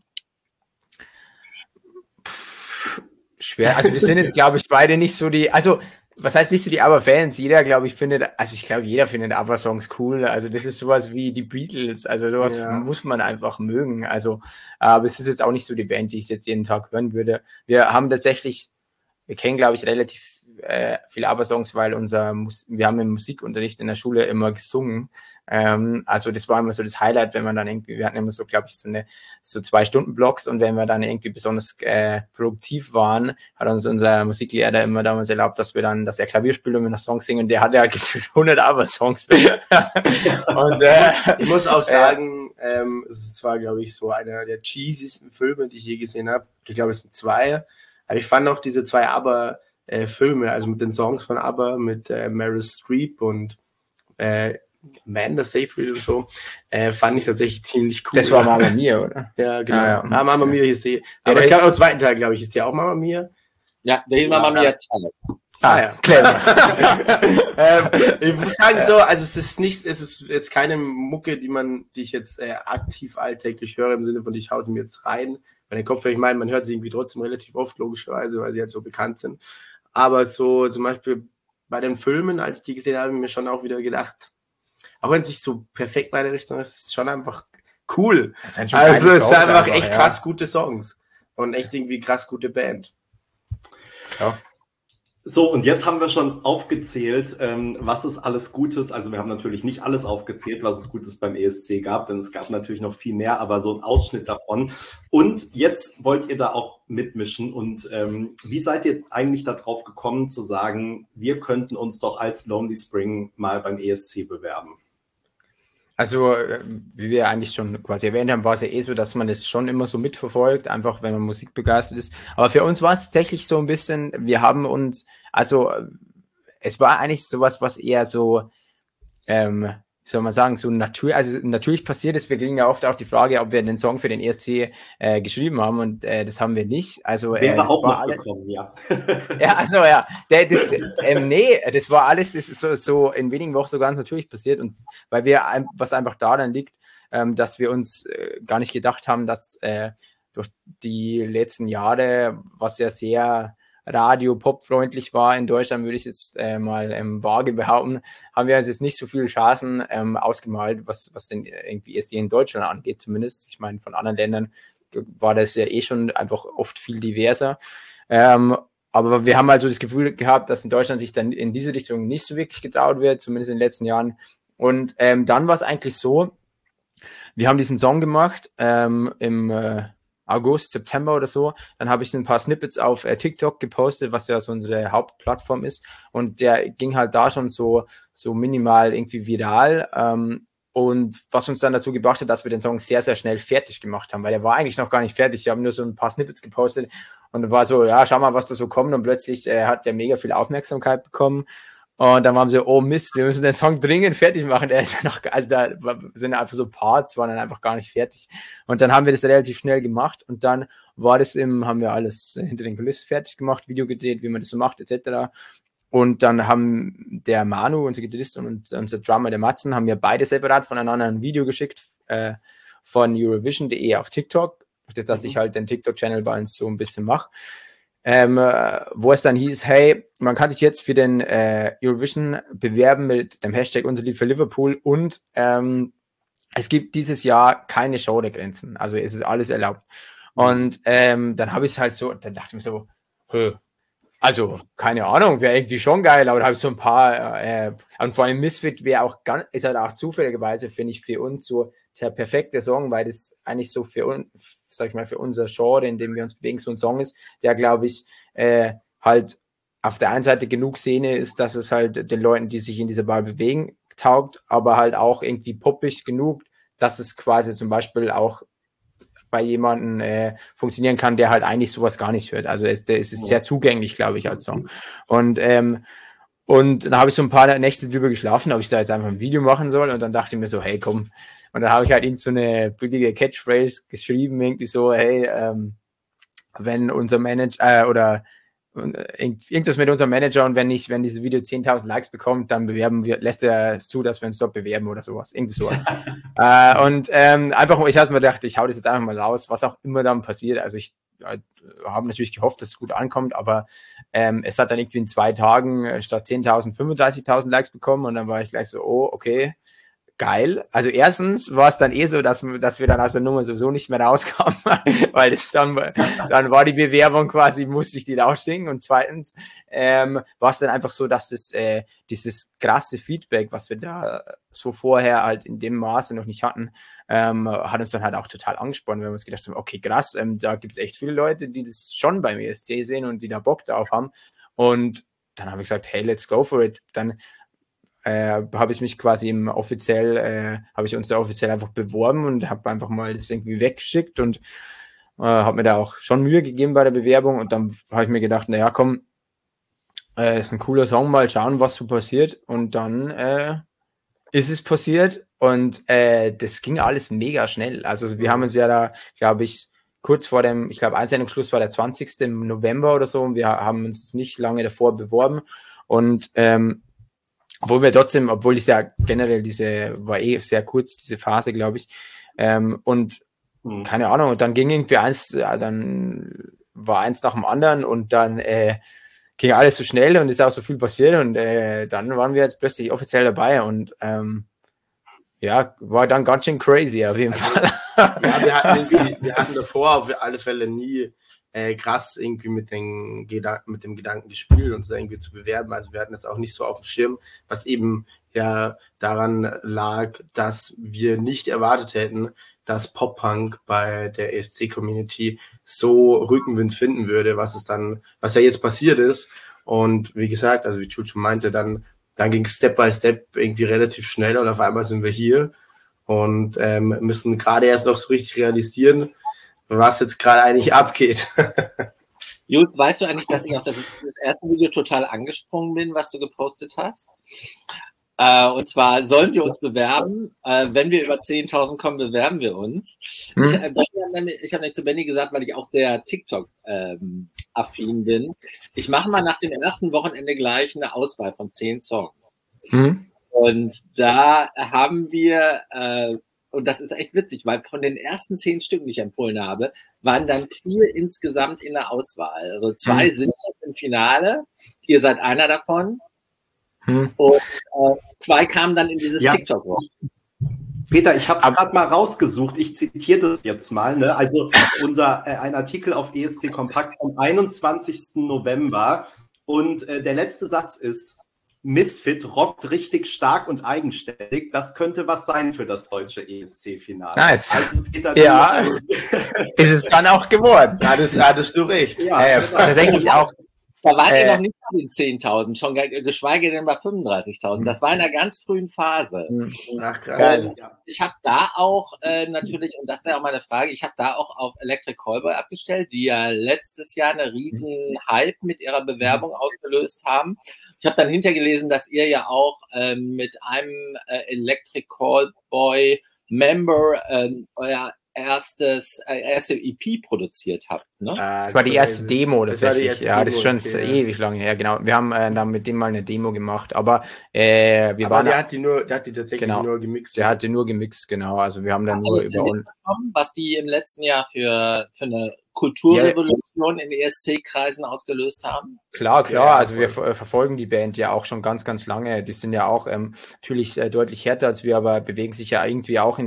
Schwer. Also wir sind jetzt, glaube ich, beide nicht so was heißt nicht so die ABBA-Fans? Jeder, glaube ich, jeder findet ABBA-Songs cool. Also das ist sowas wie die Beatles. Also sowas muss man einfach mögen. Also, aber es ist jetzt auch nicht so die Band, die ich jetzt jeden Tag hören würde. Wir kennen, glaube ich, relativ viele ABBA-Songs, weil wir haben im Musikunterricht in der Schule immer gesungen. Also das war immer so das Highlight, wenn man dann irgendwie, wir hatten immer so, glaube ich, so 2-Stunden-Blocks, und wenn wir dann irgendwie besonders produktiv waren, hat uns unser Musiklehrer immer damals erlaubt, dass er Klavier spielt und wir noch Songs singen, und der hatte ja gefühlt 100 ABBA-Songs. Und ich muss auch sagen, es ist zwar, glaube ich, so einer der cheesiesten Filme, die ich je gesehen habe. Ich glaube, es sind 2. Aber ich fand auch diese 2 ABBA-Filme, also mit den Songs von ABBA, mit Meryl Streep und Amanda Seyfried und so, fand ich tatsächlich ziemlich cool. Das war Mamma Mia, oder? Ja, genau. Ja. Mamma Mia hieß die. Aber es gab auch einen zweiten Teil, glaube ich. Ist die auch Mamma Mia? Ja, der hieß Mamma Mia 2. Clever. Ich muss sagen so, also es ist jetzt keine Mucke, die ich jetzt aktiv alltäglich höre, im Sinne von, ich hau sie mir jetzt rein. Bei den Kopfhörern, ich meine, man hört sie irgendwie trotzdem relativ oft, logischerweise, weil sie halt so bekannt sind. Aber so zum Beispiel bei den Filmen, als ich die gesehen habe, habe ich mir schon auch wieder gedacht, auch wenn es nicht so perfekt bei der Richtung ist, ist es schon einfach cool. Es ist einfach echt krass gute Songs und echt irgendwie krass gute Band. Ja. So, und jetzt haben wir schon aufgezählt, was es alles Gutes, also wir haben natürlich nicht alles aufgezählt, was es Gutes beim ESC gab, denn es gab natürlich noch viel mehr, aber so ein Ausschnitt davon. Und jetzt wollt ihr da auch mitmischen, und wie seid ihr eigentlich darauf gekommen zu sagen, wir könnten uns doch als Lonely Spring mal beim ESC bewerben? Also, wie wir eigentlich schon quasi erwähnt haben, war es ja so, dass man das schon immer so mitverfolgt, einfach wenn man Musik begeistert ist. Aber für uns war es tatsächlich so ein bisschen, es war eigentlich sowas, was eher so, wie soll man sagen, so natürlich passiert ist. Wir kriegen ja oft auch die Frage, ob wir den Song für den ESC geschrieben haben, und das haben wir nicht. Also wäre auch noch gekommen, ja. Ja, also ja, das war alles, das ist so in wenigen Wochen so ganz natürlich passiert, und weil was einfach daran liegt, dass wir uns gar nicht gedacht haben, dass durch die letzten Jahre, was ja sehr Radio-Pop-freundlich war in Deutschland, würde ich jetzt mal vage behaupten, haben wir uns jetzt nicht so viele Chancen ausgemalt, was den irgendwie ESC in Deutschland angeht, zumindest. Ich meine, von anderen Ländern war das ja schon einfach oft viel diverser. Aber wir haben halt so das Gefühl gehabt, dass in Deutschland sich dann in diese Richtung nicht so wirklich getraut wird, zumindest in den letzten Jahren. Und dann war es eigentlich so, wir haben diesen Song gemacht im August, September oder so. Dann habe ich ein paar Snippets auf TikTok gepostet, was ja so unsere Hauptplattform ist. Und der ging halt da schon so minimal irgendwie viral. Und was uns dann dazu gebracht hat, dass wir den Song sehr, sehr schnell fertig gemacht haben, weil der war eigentlich noch gar nicht fertig. Wir haben nur so ein paar Snippets gepostet und war so, ja, schau mal, was da so kommt. Und plötzlich hat der mega viel Aufmerksamkeit bekommen. Und dann waren wir so, oh Mist, wir müssen den Song dringend fertig machen. Der ist ja noch, also da sind einfach so Parts, waren dann einfach gar nicht fertig. Und dann haben wir das relativ schnell gemacht. Und dann haben wir alles hinter den Kulissen fertig gemacht, Video gedreht, wie man das so macht, etc. Und dann haben der Manu, unser Gitarrist, und unser Drummer, der Matzen, haben mir beide separat voneinander ein Video geschickt von Eurovision.de auf TikTok, dass ich halt den TikTok-Channel bei uns so ein bisschen mache, wo es dann hieß, hey, man kann sich jetzt für den Eurovision bewerben mit dem Hashtag Unser Lied für Liverpool und es gibt dieses Jahr keine Genregrenzen, also es ist alles erlaubt. Und dann habe ich es halt so, dann dachte ich mir so, also, keine Ahnung, wäre irgendwie schon geil, aber da habe ich so ein paar, und vor allem Misfit ist halt auch zufälligerweise, finde ich, für uns so der perfekte Song, weil das eigentlich so für uns, sag ich mal, für unser Genre, in dem wir uns bewegen, so ein Song ist, der, glaube ich, halt auf der einen Seite genug Szene ist, dass es halt den Leuten, die sich in dieser Bar bewegen, taugt, aber halt auch irgendwie poppig genug, dass es quasi zum Beispiel auch bei jemandem funktionieren kann, der halt eigentlich sowas gar nicht hört. Also es ist sehr zugänglich, glaube ich, als Song. Und dann habe ich so ein paar Nächte drüber geschlafen, ob ich da jetzt einfach ein Video machen soll. Und dann dachte ich mir so, hey, komm. Und dann habe ich halt so eine billige Catchphrase geschrieben, irgendwie so, hey, wenn unser Manager oder irgendwas mit unserem Manager und wenn dieses Video 10.000 Likes bekommt, dann lässt er es zu, dass wir uns dort bewerben oder sowas. Irgendwie sowas. Einfach, ich habe mir gedacht, ich hau das jetzt einfach mal raus, was auch immer dann passiert. Also ich habe natürlich gehofft, dass es gut ankommt, aber es hat dann irgendwie in 2 Tagen statt 10.000 35.000 Likes bekommen und dann war ich gleich so, oh, okay, geil. Also erstens war es dann so, dass wir dann aus der Nummer sowieso nicht mehr rauskamen, weil das dann war die Bewerbung quasi, musste ich die rausschicken. Und zweitens war es dann einfach so, dass dieses krasse Feedback, was wir da so vorher halt in dem Maße noch nicht hatten, hat uns dann halt auch total angesprochen, wenn wir uns gedacht haben, okay, krass, da gibt es echt viele Leute, die das schon beim ESC sehen und die da Bock drauf haben. Und dann habe ich gesagt, hey, let's go for it. Dann habe ich mich quasi habe ich uns da offiziell einfach beworben und habe einfach mal das irgendwie weggeschickt und habe mir da auch schon Mühe gegeben bei der Bewerbung und dann habe ich mir gedacht, naja, komm, ist ein cooler Song, mal schauen, was so passiert und dann ist es passiert und das ging alles mega schnell. Also wir haben uns ja da, glaube ich, kurz vor dem, ich glaube, Einsendungsschluss war der 20. im November oder so und wir haben uns nicht lange davor beworben und obwohl es ja generell war sehr kurz, diese Phase, glaube ich. Und keine Ahnung, und dann ging irgendwie dann war eins nach dem anderen und dann ging alles so schnell und ist auch so viel passiert und dann waren wir jetzt plötzlich offiziell dabei und war dann ganz schön crazy auf jeden Fall. Ja, wir hatten davor auf alle Fälle nie krass irgendwie mit dem Gedanken gespielt, uns da irgendwie zu bewerben. Also wir hatten das auch nicht so auf dem Schirm, was eben ja daran lag, dass wir nicht erwartet hätten, dass Pop-Punk bei der ESC-Community so Rückenwind finden würde, was ja jetzt passiert ist. Und wie gesagt, also wie Jules schon meinte, dann ging es Step by Step irgendwie relativ schnell und auf einmal sind wir hier und müssen gerade erst noch so richtig realisieren, was jetzt gerade eigentlich abgeht. Jules, weißt du eigentlich, dass ich auf das erste Video total angesprungen bin, was du gepostet hast? Und zwar sollen wir uns bewerben. Wenn wir über 10.000 kommen, bewerben wir uns. Ich habe nämlich zu Benny gesagt, weil ich auch sehr TikTok-affin bin. Ich mache mal nach dem ersten Wochenende gleich eine Auswahl von 10 Songs. Und da haben wir und das ist echt witzig, weil von den ersten 10 Stücken, die ich empfohlen habe, waren dann 4 insgesamt in der Auswahl. Also 2 sind jetzt im Finale. Ihr seid einer davon. Und 2 kamen dann in dieses TikTok. Peter, ich habe es gerade mal rausgesucht. Ich zitiere das jetzt mal. Ne? Also ein Artikel auf ESC Kompakt vom 21. November. Und der letzte Satz ist: Misfit rockt richtig stark und eigenständig. Das könnte was sein für das deutsche ESC-Finale. Nice. Also Peter, ja, ist es dann auch geworden. Hattest du recht. Ja, tatsächlich auch. Da waren die noch nicht bei den 10.000, schon geschweige denn bei 35.000. Das war in einer ganz frühen Phase. Ach, geil. Ich habe da auch natürlich, und das wäre auch meine Frage, ich habe da auch auf Electric Callboy abgestellt, die ja letztes Jahr eine riesen Hype mit ihrer Bewerbung ausgelöst haben. Ich habe dann hintergelesen, dass ihr ja auch mit einem Electric Callboy Member euer erste EP produziert habt, ne? Das war die erste Demo tatsächlich. Ja, das ist schon ewig lange her, genau. Wir haben dann mit dem mal eine Demo gemacht, aber der hat die tatsächlich nur gemixt. Der hatte nur gemixt, genau. Also wir haben dann nur über was die im letzten Jahr für eine Kulturrevolution in ESC-Kreisen ausgelöst haben? Klar. Ja, also wir verfolgen die Band ja auch schon ganz, ganz lange. Die sind ja auch natürlich deutlich härter als wir, aber bewegen sich ja irgendwie auch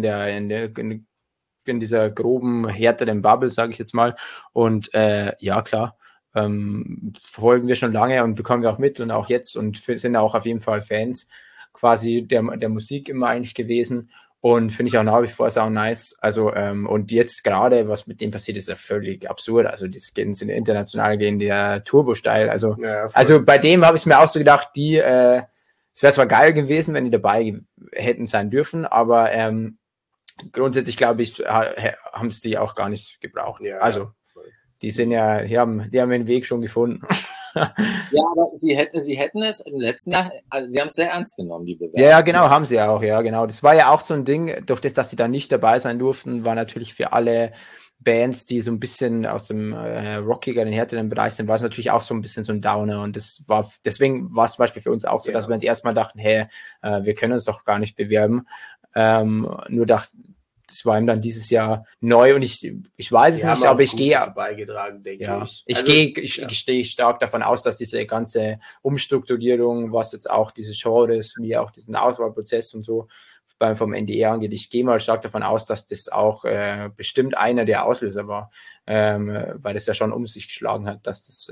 in dieser groben, härteren Bubble, sage ich jetzt mal. Und ja, klar, verfolgen wir schon lange und bekommen wir auch mit und auch jetzt und sind auch auf jeden Fall Fans quasi der Musik immer eigentlich gewesen und finde ich auch nach wie vor sau nice. Also und jetzt gerade, was mit dem passiert, ist ja völlig absurd. Also die sind international gehen der Turbo steil. Also bei dem habe ich mir auch so gedacht, es wäre zwar geil gewesen, wenn die dabei hätten sein dürfen, aber grundsätzlich glaube ich, haben es die auch gar nicht gebraucht. Ja, also die haben den Weg schon gefunden. Ja, aber sie hätten es im letzten Jahr, also sie haben es sehr ernst genommen, die Bewerbung. Ja, genau, haben sie auch, ja, genau. Das war ja auch so ein Ding, durch das, dass sie da nicht dabei sein durften, war natürlich für alle Bands, die so ein bisschen aus dem rockigeren, härteren Bereich sind, war es natürlich auch so ein bisschen so ein Downer und deswegen war es zum Beispiel für uns auch so, dass wir uns erstmal dachten, wir können uns doch gar nicht bewerben. Nur das war ihm dann dieses Jahr neu und ich weiß es nicht, aber ich gehe beigetragen, denke ich. Ich stehe stark davon aus, dass diese ganze Umstrukturierung, was jetzt auch diese Genres, wie auch diesen Auswahlprozess und so vom NDR angeht, ich gehe mal stark davon aus, dass das auch bestimmt einer der Auslöser war, weil das ja schon um sich geschlagen hat, dass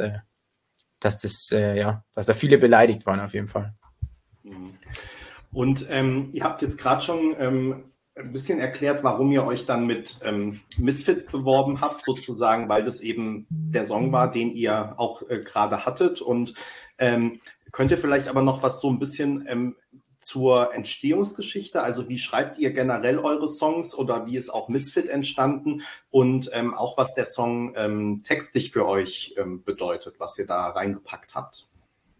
da viele beleidigt waren auf jeden Fall. Und ihr habt jetzt gerade schon ein bisschen erklärt, warum ihr euch dann mit Misfit beworben habt, sozusagen, weil das eben der Song war, den ihr auch gerade hattet. Und könnt ihr vielleicht aber noch was so ein bisschen zur Entstehungsgeschichte, also wie schreibt ihr generell eure Songs oder wie ist auch Misfit entstanden und auch was der Song textlich für euch bedeutet, was ihr da reingepackt habt?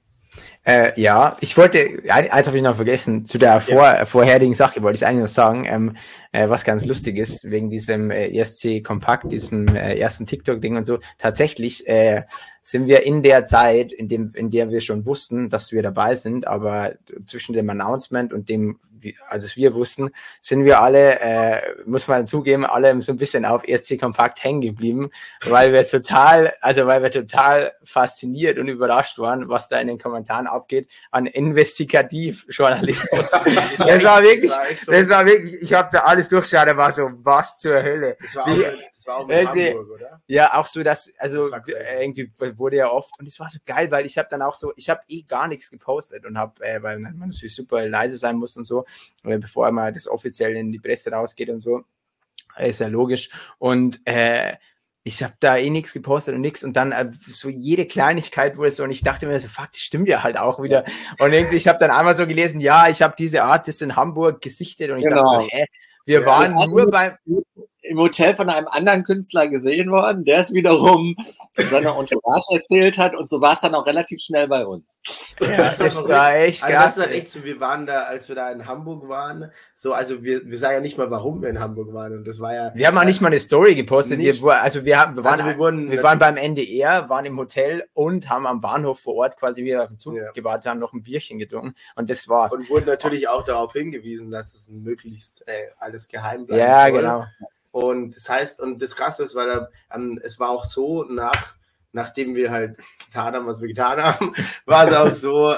Ich wollte, eins habe ich noch vergessen, zu der vorherigen Sache wollte ich eigentlich noch sagen, was ganz lustig ist, wegen diesem ESC Kompakt, diesem ersten TikTok-Ding und so. Tatsächlich sind wir in der Zeit, in der wir schon wussten, dass wir dabei sind, aber zwischen dem Announcement und dem, als wir wussten, sind wir alle, muss man zugeben, alle so ein bisschen auf ESC Kompakt hängen geblieben, weil wir total fasziniert und überrascht waren, was da in den Kommentaren abgeht an Investigativjournalismus. Das war wirklich, ich habe da alles durchgeschaut, da war so, was zur Hölle. Das war auch in Hamburg, oder? Ja, auch so, irgendwie wurde ja oft, und es war so geil, weil ich habe gar nichts gepostet und weil man natürlich super leise sein muss und so, bevor man das offiziell in die Presse rausgeht und so, ist ja logisch. Und ich habe da nichts gepostet und nichts und dann so jede Kleinigkeit wurde so und ich dachte mir so, fuck, das stimmt ja halt auch wieder. Und irgendwie, ich habe dann einmal so gelesen, ja, ich habe diese Artist in Hamburg gesichtet und ich dachte so, wir waren nur im Hotel von einem anderen Künstler gesehen worden, der es wiederum seiner Entourage erzählt hat und so war es dann auch relativ schnell bei uns. Ja, das war echt krass. Das war echt so, wir waren da, als wir da in Hamburg waren, so, also wir sagen ja nicht mal, warum wir in Hamburg waren und das war ja... Wir haben auch nicht mal eine Story gepostet, wir waren beim NDR, waren im Hotel und haben am Bahnhof vor Ort quasi wieder auf den Zug gewartet, haben noch ein Bierchen getrunken und das war's. Und wurden natürlich auch darauf hingewiesen, dass es möglichst alles geheim bleibt. Ja, genau. Und das heißt, und das Krasse ist, weil es war auch so, nachdem wir halt getan haben, was wir getan haben, war es auch so,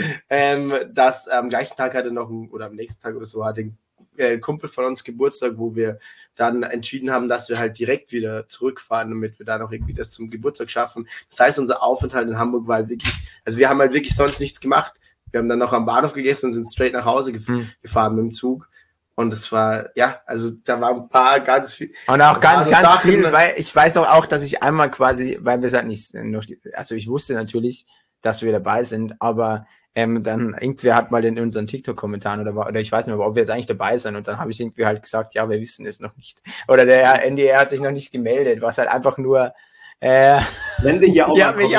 dass am gleichen Tag oder am nächsten Tag oder so hatte ein Kumpel von uns Geburtstag, wo wir dann entschieden haben, dass wir halt direkt wieder zurückfahren, damit wir da noch irgendwie das zum Geburtstag schaffen. Das heißt, unser Aufenthalt in Hamburg war halt wirklich, also wir haben halt wirklich sonst nichts gemacht, wir haben dann noch am Bahnhof gegessen und sind straight nach Hause gefahren mit dem Zug. Und es war, ja, also da waren ein paar ganz viel. Und auch ganz viel, weil ich weiß doch auch, dass ich einmal quasi, weil wir es halt nicht noch, also ich wusste natürlich, dass wir dabei sind, aber dann irgendwer hat mal in unseren TikTok-Kommentaren oder ich weiß nicht mehr, ob wir jetzt eigentlich dabei sind und dann habe ich irgendwie halt gesagt, ja, wir wissen es noch nicht. Oder der NDR hat sich noch nicht gemeldet, was halt einfach nur Blende hier auch mich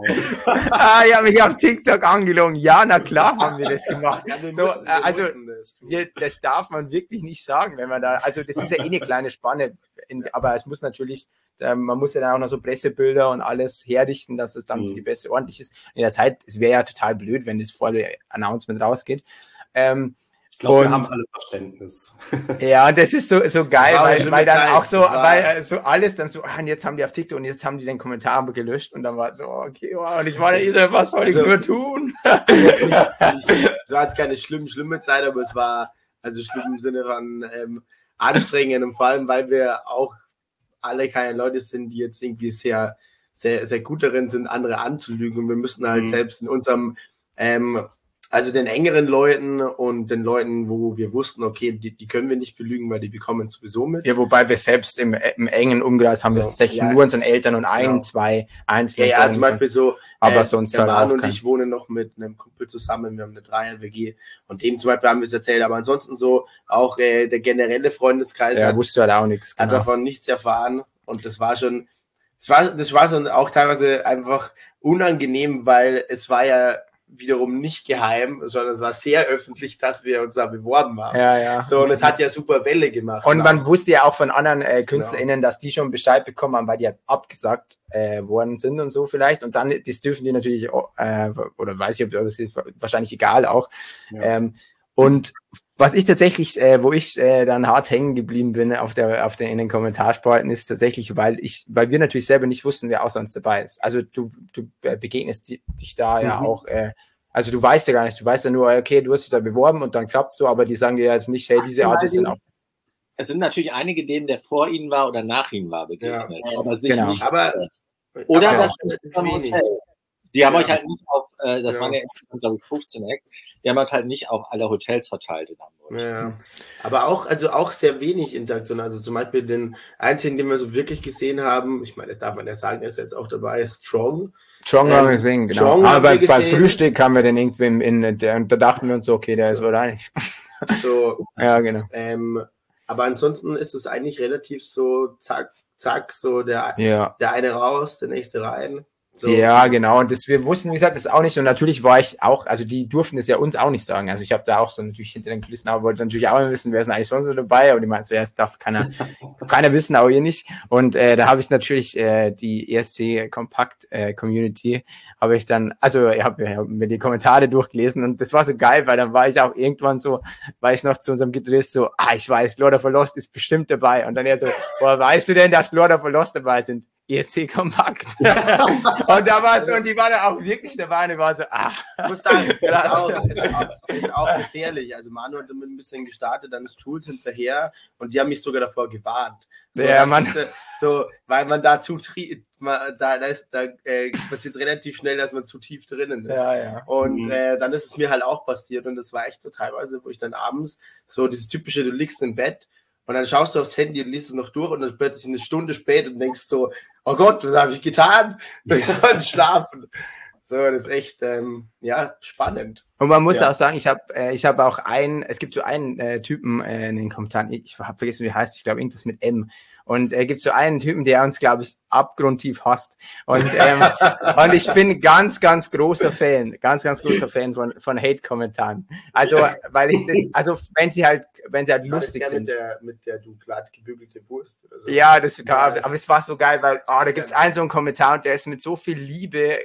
auf TikTok angelogen. Ja, na klar haben wir das gemacht. Ja, das darf man wirklich nicht sagen, wenn man da, also das ist ja eine kleine Spanne, aber es muss natürlich, man muss ja dann auch noch so Pressebilder und alles herrichten, dass das dann für die Presse ordentlich ist. In der Zeit, es wäre ja total blöd, wenn das vor der Announcement rausgeht. Ich glaube, wir haben alle Verständnis. Ja, das ist so geil, weil dann Zeit. Auch so, weil so alles dann so, und jetzt haben die auf TikTok und jetzt haben die den Kommentar gelöscht und dann war so, okay, wow, und ich war da, was soll ich nur tun? Es war jetzt keine schlimme Zeit, aber es war also schlimm im Sinne von anstrengend und vor allem, weil wir auch alle keine Leute sind, die jetzt irgendwie sehr, sehr, sehr gut darin sind, andere anzulügen und wir müssen halt selbst in unserem also den engeren Leuten und den Leuten, wo wir wussten, okay, die können wir nicht belügen, weil die bekommen sowieso mit. Ja, wobei wir selbst im engen Umkreis haben wir tatsächlich nur unseren Eltern und zwei einzelne. Ja, zum Beispiel so, aber sonst der Mann und ich wohnen noch mit einem Kumpel zusammen, wir haben eine Dreier-WG und dem zum Beispiel haben wir es erzählt, aber ansonsten so auch der generelle Freundeskreis wusste halt auch nichts. Hat davon nichts erfahren und das war schon auch teilweise einfach unangenehm, weil es war ja wiederum nicht geheim, sondern es war sehr öffentlich, dass wir uns da beworben haben. Ja. So, und es hat ja super Welle gemacht. Und man wusste ja auch von anderen KünstlerInnen, dass die schon Bescheid bekommen haben, weil die halt abgesagt worden sind und so vielleicht. Und dann, das dürfen die natürlich, oder weiß ich, ob das ist wahrscheinlich egal auch. Ja. Und was ich tatsächlich, wo ich dann hart hängen geblieben bin in den Kommentarspalten, ist tatsächlich, weil wir natürlich selber nicht wussten, wer außer uns dabei ist. Also du begegnest dich da ja auch, also du weißt ja gar nicht, du weißt ja nur, okay, du hast dich da beworben und dann klappt's so, aber die sagen dir jetzt nicht, hey, diese Artists sind auch. Es sind natürlich einige, denen der vor ihnen war oder nach ihnen war begegnet. Ja. Aber genau. Oder das vom Hotel. Die haben euch halt nicht auf, das waren ja insgesamt, glaube ich, 15 Acts, die haben halt nicht auf alle Hotels verteilt in Hamburg. Ja. Aber auch sehr wenig Interaktion. Also zum Beispiel den einzigen, den wir so wirklich gesehen haben, ich meine, das darf man ja sagen, er ist jetzt auch dabei, Strong. Strong haben wir gesehen, genau. Aber beim Frühstück haben wir den irgendwie und da dachten wir uns so, okay, der ist wohl eigentlich. So, ja, genau. Aber ansonsten ist es eigentlich relativ so, zack, so der eine raus, der nächste rein. So. Ja, genau. Und wir wussten, wie gesagt, das auch nicht. Und natürlich war ich auch, also die durften es ja uns auch nicht sagen. Also ich habe da auch so natürlich hinter den Kulissen, aber wollte natürlich auch wissen, wer ist denn eigentlich sonst so dabei. Aber die meinten, wer es darf keiner wissen, auch ihr nicht. Und da habe ich natürlich die ESC Kompakt Community, habe ich dann, also ich habe mir die Kommentare durchgelesen und das war so geil, weil dann war ich auch irgendwann so, war ich noch zu unserem Gitarrist so, ich weiß, Lord of the Lost ist bestimmt dabei. Und dann er so, woher weißt du denn, dass Lord of the Lost dabei sind? ESC Kompakt. Und da war es, und die waren da auch wirklich dabei, und ich war so, Ich muss sagen, ist auch gefährlich. Also Manu hat damit ein bisschen gestartet, dann ist Jules hinterher und die haben mich sogar davor gewarnt. So, ja, Mann. Weil man da passiert relativ schnell, dass man zu tief drinnen ist. Ja. Und dann ist es mir halt auch passiert und das war echt so teilweise, wo ich dann abends so dieses typische, du liegst im Bett und dann schaust du aufs Handy und liest es noch durch und dann plötzlich eine Stunde später und denkst so, oh Gott, was habe ich getan? Ich soll schlafen. So, das ist echt, spannend. Und man muss auch sagen, ich habe auch es gibt so einen Typen in den Kommentaren, ich habe vergessen, wie er heißt, ich glaube irgendwas mit M. Und gibt so einen Typen, der uns, glaube ich, abgrundtief hasst. Und und ich bin ganz, ganz großer Fan von Hate-Kommentaren. Also, weil wenn sie halt lustig sind. Mit der du glatt gebügelte Wurst oder so. Ja, aber es war so geil, weil da gibt's einen so einen Kommentar und der ist mit so viel Liebe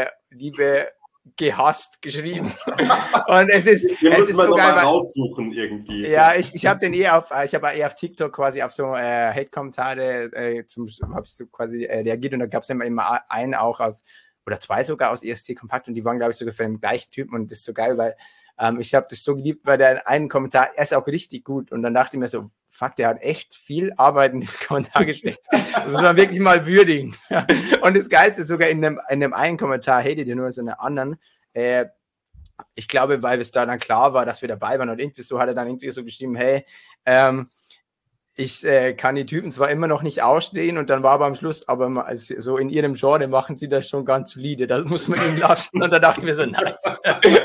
gehasst geschrieben. Und es ist so geil, mal raussuchen irgendwie. Ja, ich habe den eher auf TikTok quasi auf so Hate-Kommentare habe ich so quasi reagiert und da gab es immer einen auch oder zwei sogar aus ESC Kompakt und die waren, glaube ich, sogar für den gleichen Typen und das ist so geil, weil ich habe das so geliebt, weil der einen Kommentar, er ist auch richtig gut und dann dachte ich mir so, fuck, der hat echt viel Arbeit in dieses Kommentar gesteckt. Das muss man wirklich mal würdigen. Und das Geilste ist sogar in dem einen Kommentar, hatet ihr nur so einen anderen, ich glaube, weil es da dann klar war, dass wir dabei waren und irgendwie so hat er dann irgendwie so geschrieben, hey, ich kann die Typen zwar immer noch nicht ausstehen und dann war aber am Schluss, aber so in ihrem Genre machen sie das schon ganz solide, das muss man ihm lassen und da dachten wir so, nice.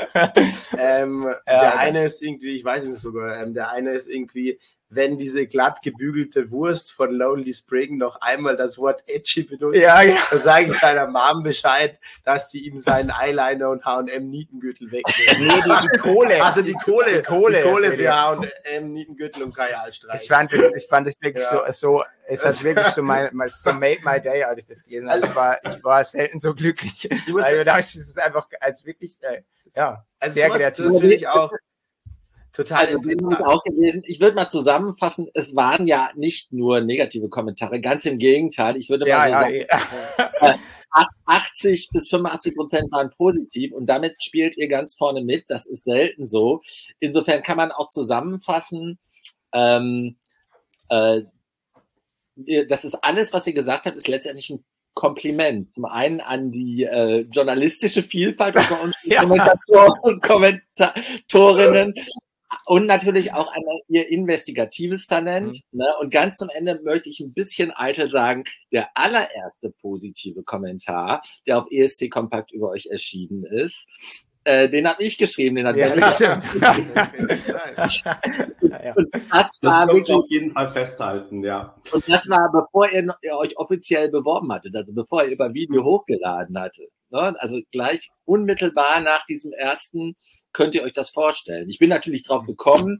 Der eine ist irgendwie, ich weiß es sogar, der eine ist irgendwie, wenn diese glatt gebügelte Wurst von Lonely Spring noch einmal das Wort edgy benutzt, dann sage ich seiner Mom Bescheid, dass sie ihm seinen Eyeliner und H&M Nietengürtel wegnimmt. Nee, die Kohle. Also die Kohle für H&M Nietengürtel und Kajalstreich. Ich fand das wirklich so, es hat wirklich so made my day, als ich das gelesen habe. Ich war selten so glücklich. Also das ist einfach als wirklich, also sehr kreativ. Das finde ich auch total interessant. Auch gewesen. Ich würde mal zusammenfassen, es waren ja nicht nur negative Kommentare, ganz im Gegenteil. Ich würde mal sagen, 80-85% waren positiv und damit spielt ihr ganz vorne mit. Das ist selten so. Insofern kann man auch zusammenfassen, das ist alles, was ihr gesagt habt, ist letztendlich ein Kompliment. Zum einen an die journalistische Vielfalt unter uns Kommentatoren und Kommentatorinnen und natürlich auch an ihr investigatives Talent. Ne? Und ganz zum Ende möchte ich ein bisschen eitel sagen, der allererste positive Kommentar, der auf ESC Kompakt über euch erschienen ist, den habe ich geschrieben, den hat Und das könnt ihr auf jeden Fall festhalten, ja. Und das war, bevor ihr euch offiziell beworben hattet, also bevor ihr über Video hochgeladen hattet. Ne? Also gleich unmittelbar nach diesem ersten könnt ihr euch das vorstellen. Ich bin natürlich drauf gekommen,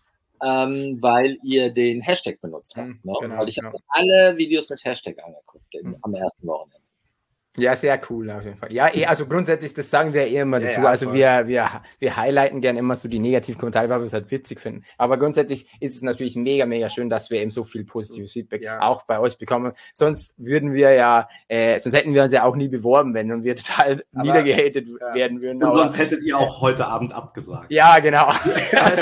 weil ihr den Hashtag benutzt habt. Ne? Genau, weil ich habe alle Videos mit Hashtag angeguckt am ersten Wochenende. Ja, sehr cool auf jeden Fall. Ja, also grundsätzlich, das sagen wir immer dazu. Also wir highlighten gerne immer so die negativen Kommentare, weil wir es halt witzig finden. Aber grundsätzlich ist es natürlich mega, mega schön, dass wir eben so viel positives Feedback auch bei euch bekommen. Sonst würden wir sonst hätten wir uns ja auch nie beworben, wenn wir total niedergehatet werden würden. Und sonst hättet ihr auch heute Abend abgesagt. Ja, genau. Es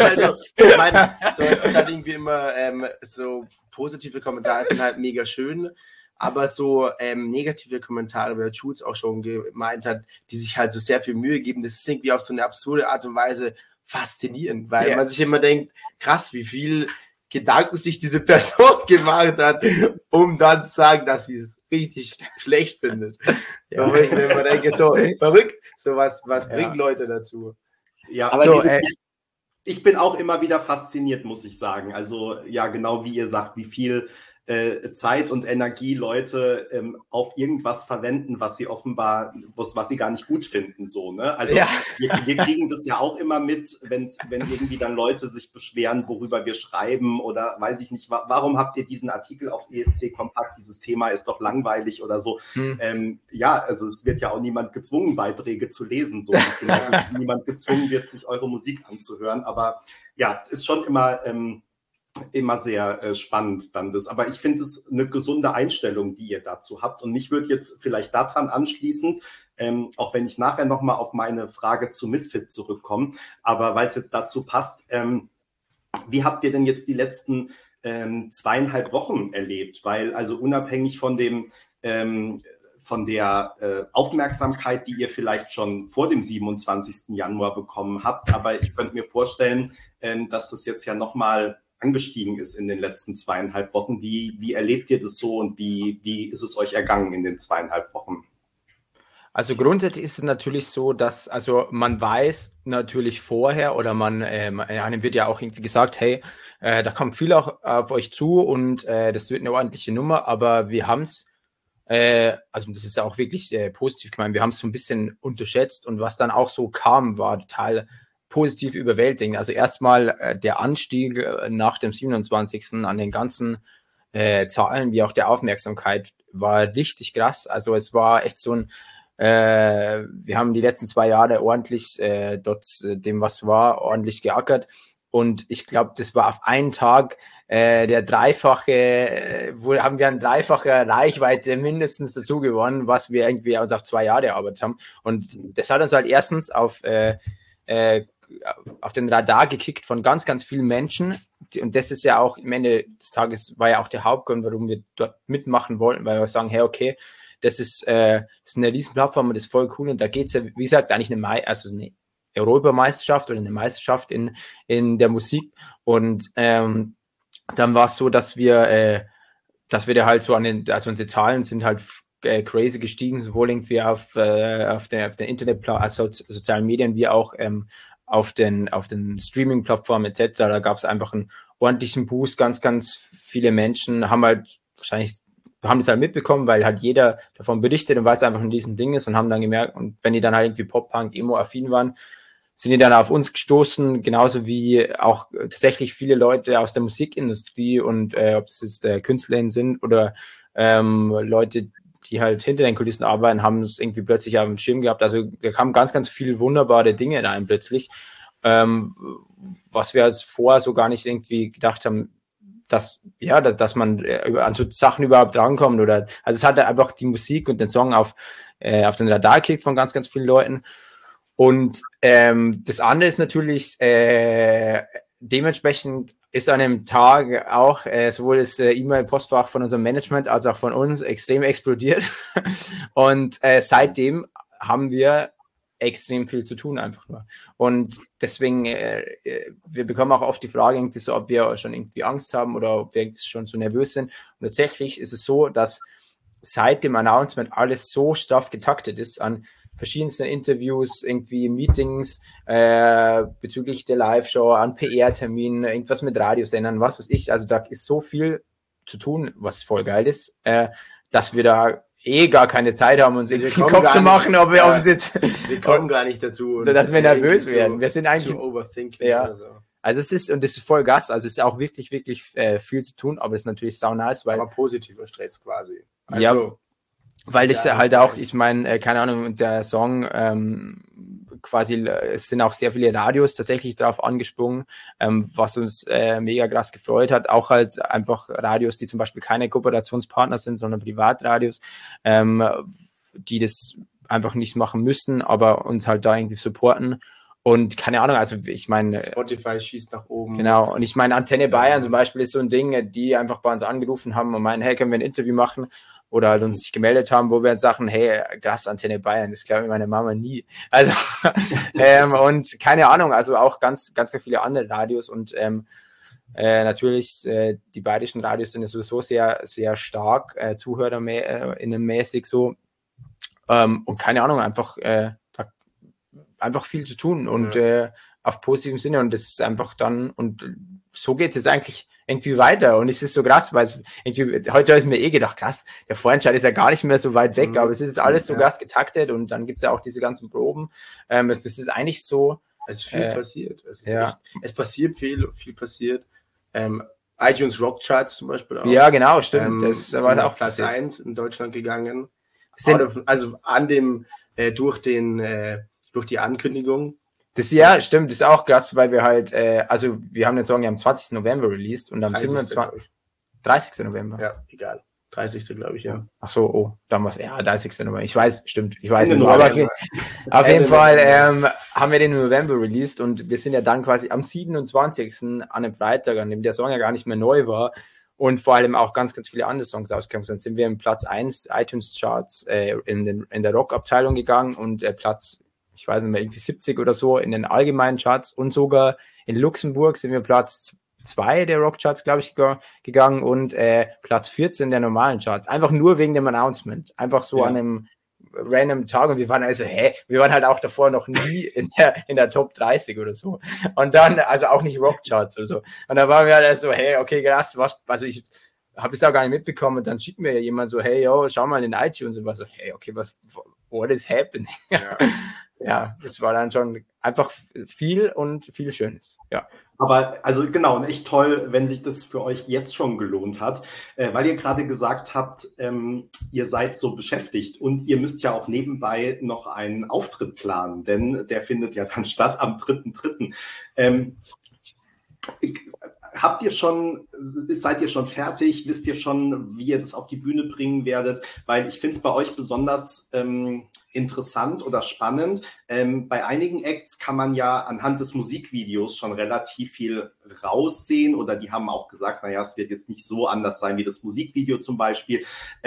ist halt irgendwie immer so positive Kommentare sind halt mega schön. Aber so negative Kommentare, wie der Jules auch schon gemeint hat, die sich halt so sehr viel Mühe geben, das ist irgendwie auf so eine absurde Art und Weise faszinierend, weil man sich immer denkt, krass, wie viel Gedanken sich diese Person gemacht hat, um dann zu sagen, dass sie es richtig schlecht findet. Ja, wo ich mir immer denke, so verrückt, so was bringt Leute dazu? Ja, aber so, ich bin auch immer wieder fasziniert, muss ich sagen. Also ja, genau wie ihr sagt, wie viel Zeit und Energie Leute auf irgendwas verwenden, was sie offenbar, was sie gar nicht gut finden, so, ne? Also wir kriegen das ja auch immer mit, wenn irgendwie dann Leute sich beschweren, worüber wir schreiben oder weiß ich nicht, warum habt ihr diesen Artikel auf ESC Kompakt, dieses Thema ist doch langweilig oder so. Also es wird ja auch niemand gezwungen, Beiträge zu lesen, so. Genau, niemand gezwungen wird, sich eure Musik anzuhören, aber ja, ist schon immer sehr spannend dann das. Aber ich finde es eine gesunde Einstellung, die ihr dazu habt. Und mich würde jetzt vielleicht daran anschließend, auch wenn ich nachher nochmal auf meine Frage zu Misfit zurückkomme, aber weil es jetzt dazu passt, wie habt ihr denn jetzt die letzten 2,5 Wochen erlebt? Weil also unabhängig von der Aufmerksamkeit, die ihr vielleicht schon vor dem 27. Januar bekommen habt, aber ich könnte mir vorstellen, dass das jetzt ja nochmal angestiegen ist in den letzten 2,5 Wochen. Wie erlebt ihr das so und wie ist es euch ergangen in den 2,5 Wochen? Also grundsätzlich ist es natürlich so, dass, also man weiß natürlich vorher oder einem wird ja auch irgendwie gesagt, hey, da kommt viel auch auf euch zu und das wird eine ordentliche Nummer, aber wir haben es, also das ist auch wirklich positiv gemeint, wir haben es so ein bisschen unterschätzt und was dann auch so kam, war total positiv überwältigend. Also erstmal der Anstieg nach dem 27. an den ganzen Zahlen wie auch der Aufmerksamkeit war richtig krass. Also es war echt so ein, wir haben die letzten 2 Jahre ordentlich dort dem was war, ordentlich geackert und ich glaube, das war auf einen Tag der dreifache, haben wir eine dreifache Reichweite mindestens dazu gewonnen, was wir irgendwie uns auf 2 Jahre erarbeitet haben und das hat uns halt erstens auf den Radar gekickt von ganz, ganz vielen Menschen. Und das ist ja auch am Ende des Tages war ja auch der Hauptgrund, warum wir dort mitmachen wollten, weil wir sagen, hey, okay, das ist eine riesen Plattform und das ist voll cool. Und da geht's ja, wie gesagt, eigentlich Europameisterschaft oder eine Meisterschaft in der Musik. Und dann war es so, dass wir da halt so also unsere Zahlen sind halt crazy gestiegen, sowohl irgendwie auf den also sozialen Medien wie auch auf den Streaming-Plattformen etc. Da gab es einfach einen ordentlichen Boost. Ganz, ganz viele Menschen haben das halt mitbekommen, weil halt jeder davon berichtet und weiß einfach ein Riesending ist und haben dann gemerkt, und wenn die dann halt irgendwie Pop-Punk, Emo-affin waren, sind die dann auf uns gestoßen, genauso wie auch tatsächlich viele Leute aus der Musikindustrie und ob es jetzt KünstlerInnen sind oder Leute, die halt hinter den Kulissen arbeiten, haben es irgendwie plötzlich auf dem Schirm gehabt. Also da kamen ganz, ganz viele wunderbare Dinge rein plötzlich, was wir als vorher so gar nicht irgendwie gedacht haben, dass man an so Sachen überhaupt rankommt oder, also es hat einfach die Musik und den Song auf den Radar gekickt von ganz, ganz vielen Leuten. Und das andere ist natürlich, dementsprechend ist an dem Tag auch sowohl das E-Mail-Postfach von unserem Management als auch von uns extrem explodiert. Und seitdem haben wir extrem viel zu tun einfach nur. Und deswegen, wir bekommen auch oft die Frage irgendwie so, ob wir schon irgendwie Angst haben oder ob wir schon so nervös sind. Und tatsächlich ist es so, dass seit dem Announcement alles so straff getaktet ist an verschiedensten Interviews, irgendwie Meetings bezüglich der Live-Show, an PR-Terminen, irgendwas mit Radiosendern, was weiß ich. Also da ist so viel zu tun, was voll geil ist, dass wir da gar keine Zeit haben, uns irgendwie den Kopf zu machen, ob es jetzt... Wir kommen gar nicht dazu. Dass wir nervös werden. Wir sind eigentlich... Zu overthinking oder so. Also es ist voll Gas, also es ist auch wirklich, wirklich viel zu tun, aber es ist natürlich sau nice, weil... Aber positiver Stress quasi. Also, ja, weil das halt auch, ich meine, keine Ahnung, der Song quasi, es sind auch sehr viele Radios tatsächlich darauf angesprungen, was uns mega krass gefreut hat. Auch halt einfach Radios, die zum Beispiel keine Kooperationspartner sind, sondern Privatradios, die das einfach nicht machen müssen, aber uns halt da irgendwie supporten. Und keine Ahnung, also ich meine... Spotify schießt nach oben. Genau, und ich meine, Antenne Bayern zum Beispiel ist so ein Ding, die einfach bei uns angerufen haben und meinen, hey, können wir ein Interview machen? Oder halt uns sich gemeldet haben, wo wir jetzt sagen, hey, krass, Antenne Bayern, das glaube ich meine Mama nie. Also, und keine Ahnung, also auch ganz, ganz, ganz viele andere Radios und natürlich die bayerischen Radios sind ja sowieso sehr, sehr stark, zuhörerinnenmäßig so. Und keine Ahnung, einfach viel zu tun und auf positivem Sinne und das ist einfach dann, und so geht es jetzt eigentlich irgendwie weiter und es ist so krass, weil es irgendwie, heute habe ich mir gedacht, krass, der Vorentscheid ist ja gar nicht mehr so weit weg, aber es ist alles so krass getaktet und dann gibt's ja auch diese ganzen Proben. Das ist eigentlich so... Es ist viel passiert. Es passiert viel passiert. iTunes Rock Charts zum Beispiel auch. Ja, genau, stimmt. Das war auch Platz 1 in Deutschland gegangen. Durch die Ankündigung. Das ja, stimmt, das ist auch krass, weil wir halt, also wir haben den Song ja am 20. November released und am 30. November. Ja, egal. 30. glaube ich, ja. Ach so, damals, 30. November. Ich weiß nicht, aber auf jeden Fall haben wir den im November released und wir sind ja dann quasi am 27. an einem Freitag, an dem der Song ja gar nicht mehr neu war und vor allem auch ganz, ganz viele andere Songs rausgekommen sind, sind wir im Platz 1 iTunes Charts in der Rock-Abteilung gegangen und Platz, ich weiß nicht mehr, irgendwie 70 oder so in den allgemeinen Charts und sogar in Luxemburg sind wir Platz 2 der Rockcharts, glaube ich, gegangen und Platz 14 der normalen Charts. Einfach nur wegen dem Announcement. Einfach so an einem random Tag und wir waren also, wir waren halt auch davor noch nie in der Top 30 oder so. Und dann, also auch nicht Rockcharts oder so. Und da waren wir halt so, okay, krass, also ich habe es auch gar nicht mitbekommen und dann schickt mir jemand so, schau mal in iTunes und war so, okay, what is happening? Ja, das war dann schon einfach viel und viel Schönes, ja. Aber also genau, echt toll, wenn sich das für euch jetzt schon gelohnt hat, weil ihr gerade gesagt habt, ihr seid so beschäftigt und ihr müsst ja auch nebenbei noch einen Auftritt planen, denn der findet ja dann statt am 3.3. seid ihr schon fertig? Wisst ihr schon, wie ihr das auf die Bühne bringen werdet? Weil ich finde es bei euch besonders interessant oder spannend. Bei einigen Acts kann man ja anhand des Musikvideos schon relativ viel raussehen oder die haben auch gesagt, naja, es wird jetzt nicht so anders sein wie das Musikvideo zum Beispiel.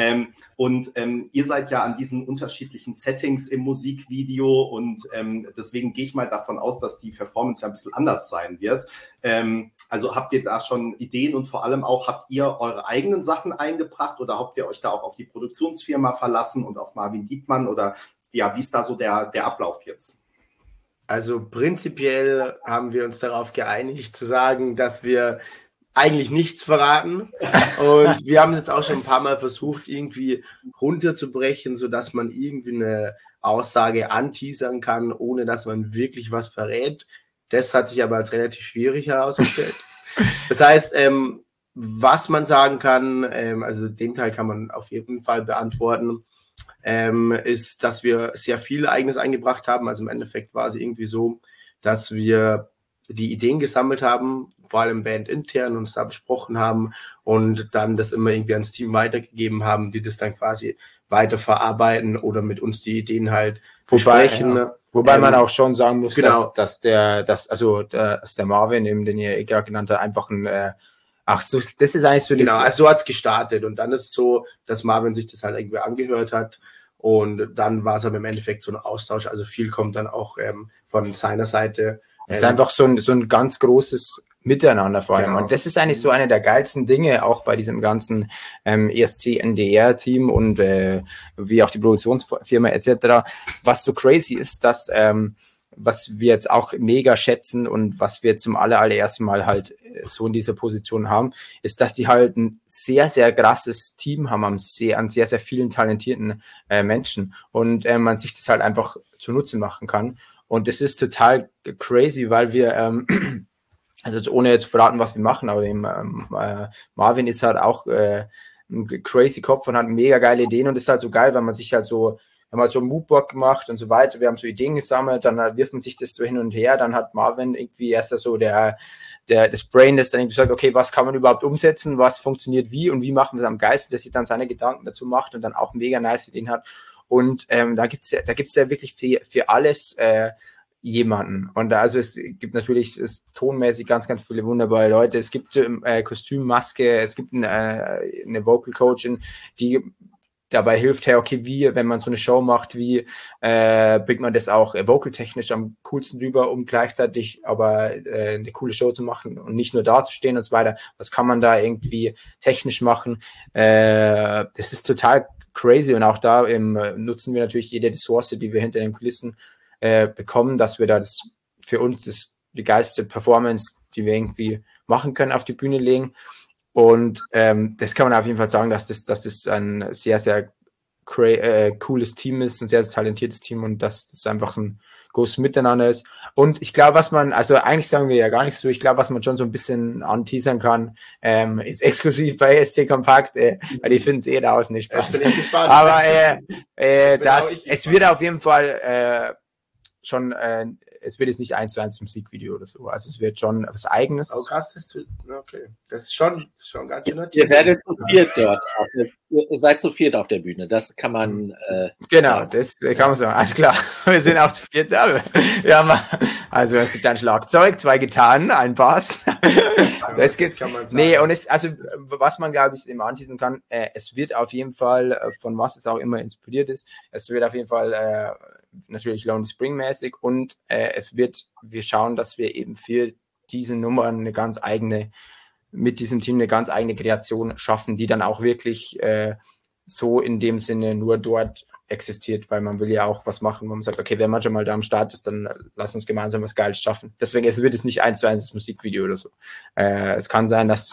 Ihr seid ja an diesen unterschiedlichen Settings im Musikvideo und deswegen gehe ich mal davon aus, dass die Performance ja ein bisschen anders sein wird. Also habt ihr da schon Ideen und vor allem auch, habt ihr eure eigenen Sachen eingebracht oder habt ihr euch da auch auf die Produktionsfirma verlassen und auf Marvin Dietmann oder ja, wie ist da so der Ablauf jetzt? Also prinzipiell haben wir uns darauf geeinigt zu sagen, dass wir eigentlich nichts verraten und wir haben es jetzt auch schon ein paar Mal versucht, irgendwie runterzubrechen, sodass man irgendwie eine Aussage anteasern kann, ohne dass man wirklich was verrät. Das hat sich aber als relativ schwierig herausgestellt. Das heißt, was man sagen kann, also den Teil kann man auf jeden Fall beantworten, ist, dass wir sehr viel Eigenes eingebracht haben. Also im Endeffekt war es irgendwie so, dass wir die Ideen gesammelt haben, vor allem bandintern, uns da besprochen haben und dann das immer irgendwie ans Team weitergegeben haben, die das dann quasi weiterverarbeiten oder mit uns die Ideen halt besprechen. Wobei man auch schon sagen muss, genau, dass der Marvin, eben, den ihr gerade genannt habt, einfach ein das ist eigentlich so. Genau, also so hat's gestartet und dann ist es so, dass Marvin sich das halt irgendwie angehört hat und dann war es aber im Endeffekt so ein Austausch, also viel kommt dann auch von seiner Seite. Es ist einfach so ein ganz großes Miteinander vor allem. Genau. Und das ist eigentlich so eine der geilsten Dinge, auch bei diesem ganzen ESC-NDR-Team und wie auch die Produktionsfirma etc. Was so crazy ist, dass was wir jetzt auch mega schätzen und was wir zum allerersten Mal halt so in dieser Position haben, ist, dass die halt ein sehr, sehr krasses Team haben an sehr, sehr vielen talentierten Menschen und man sich das halt einfach zunutze machen kann. Und das ist total crazy, weil wir, also jetzt ohne zu verraten, was wir machen, aber Marvin ist halt auch ein crazy Kopf und hat mega geile Ideen und ist halt so geil, weil man sich halt so, wir haben halt so ein Moodboard gemacht und so weiter, wir haben so Ideen gesammelt, dann wirft man sich das so hin und her, dann hat Marvin irgendwie erst so das Brain, das dann irgendwie sagt, okay, was kann man überhaupt umsetzen, was funktioniert wie und wie machen wir es am geilsten, dass sich dann seine Gedanken dazu macht und dann auch mega nice Ideen hat. Und da gibt's ja wirklich für alles jemanden. Und also es gibt natürlich tonmäßig ganz, ganz viele wunderbare Leute. Es gibt Kostüm, Maske, es gibt eine Vocal Coachin, die dabei hilft, hey, okay, wenn man so eine Show macht, wie bringt man das auch vocal-technisch am coolsten rüber, um gleichzeitig aber eine coole Show zu machen und nicht nur da zu stehen und so weiter. Was kann man da irgendwie technisch machen? Das ist total crazy und auch da nutzen wir natürlich jede Ressource, die wir hinter den Kulissen bekommen, dass wir da für uns die geilste Performance, die wir irgendwie machen können, auf die Bühne legen. Und das kann man auf jeden Fall sagen, dass das ein sehr, sehr cooles Team ist, ein sehr, sehr talentiertes Team und dass das einfach so ein großes Miteinander ist. Und ich glaube, also eigentlich sagen wir ja gar nichts so, ich glaube, was man schon so ein bisschen anteasern kann, ist exklusiv bei SC Kompakt, weil die finden es raus, nicht Spaß. Bin ich gespannt. Aber es wird auf jeden Fall schon, es wird jetzt nicht 1:1 Musikvideo oder so, also es wird schon was Eigenes. Oh krass, okay. Das ist schon ganz schön. Ihr werdet zu viert dort. Ihr seid zu viert auf der Bühne, das kann man... Genau, das kann man sagen. Alles klar, wir sind auch zu viert da. Also es gibt ein Schlagzeug, 2 Gitarren, ein Bass. Das gibt's. Kann man sagen. Nee, und was man, glaube ich, immer anschließen kann, es wird auf jeden Fall, von was es auch immer inspiriert ist, es wird auf jeden Fall natürlich Lonely Spring mäßig und wir schauen, dass wir eben für diese Nummer mit diesem Team eine ganz eigene Kreation schaffen, die dann auch wirklich so in dem Sinne nur dort existiert, weil man will ja auch was machen, wo man sagt, okay, wenn man schon mal da am Start ist, dann lass uns gemeinsam was Geiles schaffen. Deswegen wird es nicht 1:1 das Musikvideo oder so. Es kann sein, dass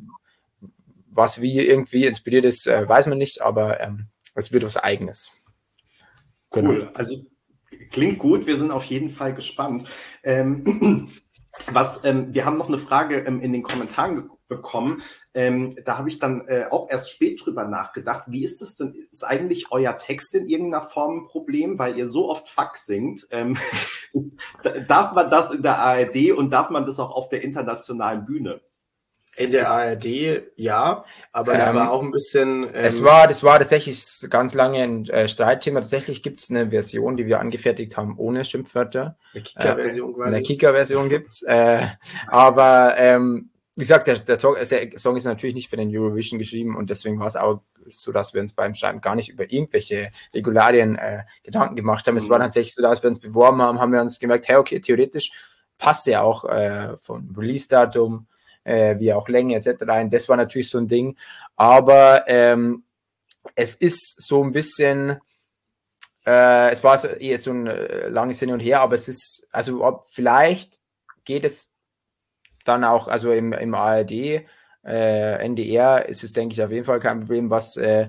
was wie irgendwie inspiriert ist, weiß man nicht, aber es wird was Eigenes. Cool, genau. Also klingt gut, wir sind auf jeden Fall gespannt. Wir haben noch eine Frage in den Kommentaren bekommen. Da habe ich dann auch erst spät drüber nachgedacht. Wie ist es denn? Ist eigentlich euer Text in irgendeiner Form ein Problem, weil ihr so oft Fuck singt? Darf man das in der ARD und darf man das auch auf der internationalen Bühne? In der ARD, ja, aber das war auch ein bisschen... das war tatsächlich ganz lange ein Streitthema. Tatsächlich gibt es eine Version, die wir angefertigt haben, ohne Schimpfwörter. Eine Kicker-Version quasi. Eine Kicker-Version gibt's. Aber wie gesagt, der Song ist natürlich nicht für den Eurovision geschrieben und deswegen war es auch so, dass wir uns beim Schreiben gar nicht über irgendwelche Regularien Gedanken gemacht haben. Es war tatsächlich so, dass wir uns beworben haben wir uns gemerkt, hey, okay, theoretisch passt ja auch vom Release-Datum, wie auch Länge etc. rein. Das war natürlich so ein Ding. Aber es ist so ein bisschen, es war eher so ein langes Hin und Her, aber es ist, also vielleicht geht es dann auch, also im ARD, NDR ist es, denke ich, auf jeden Fall kein Problem, weil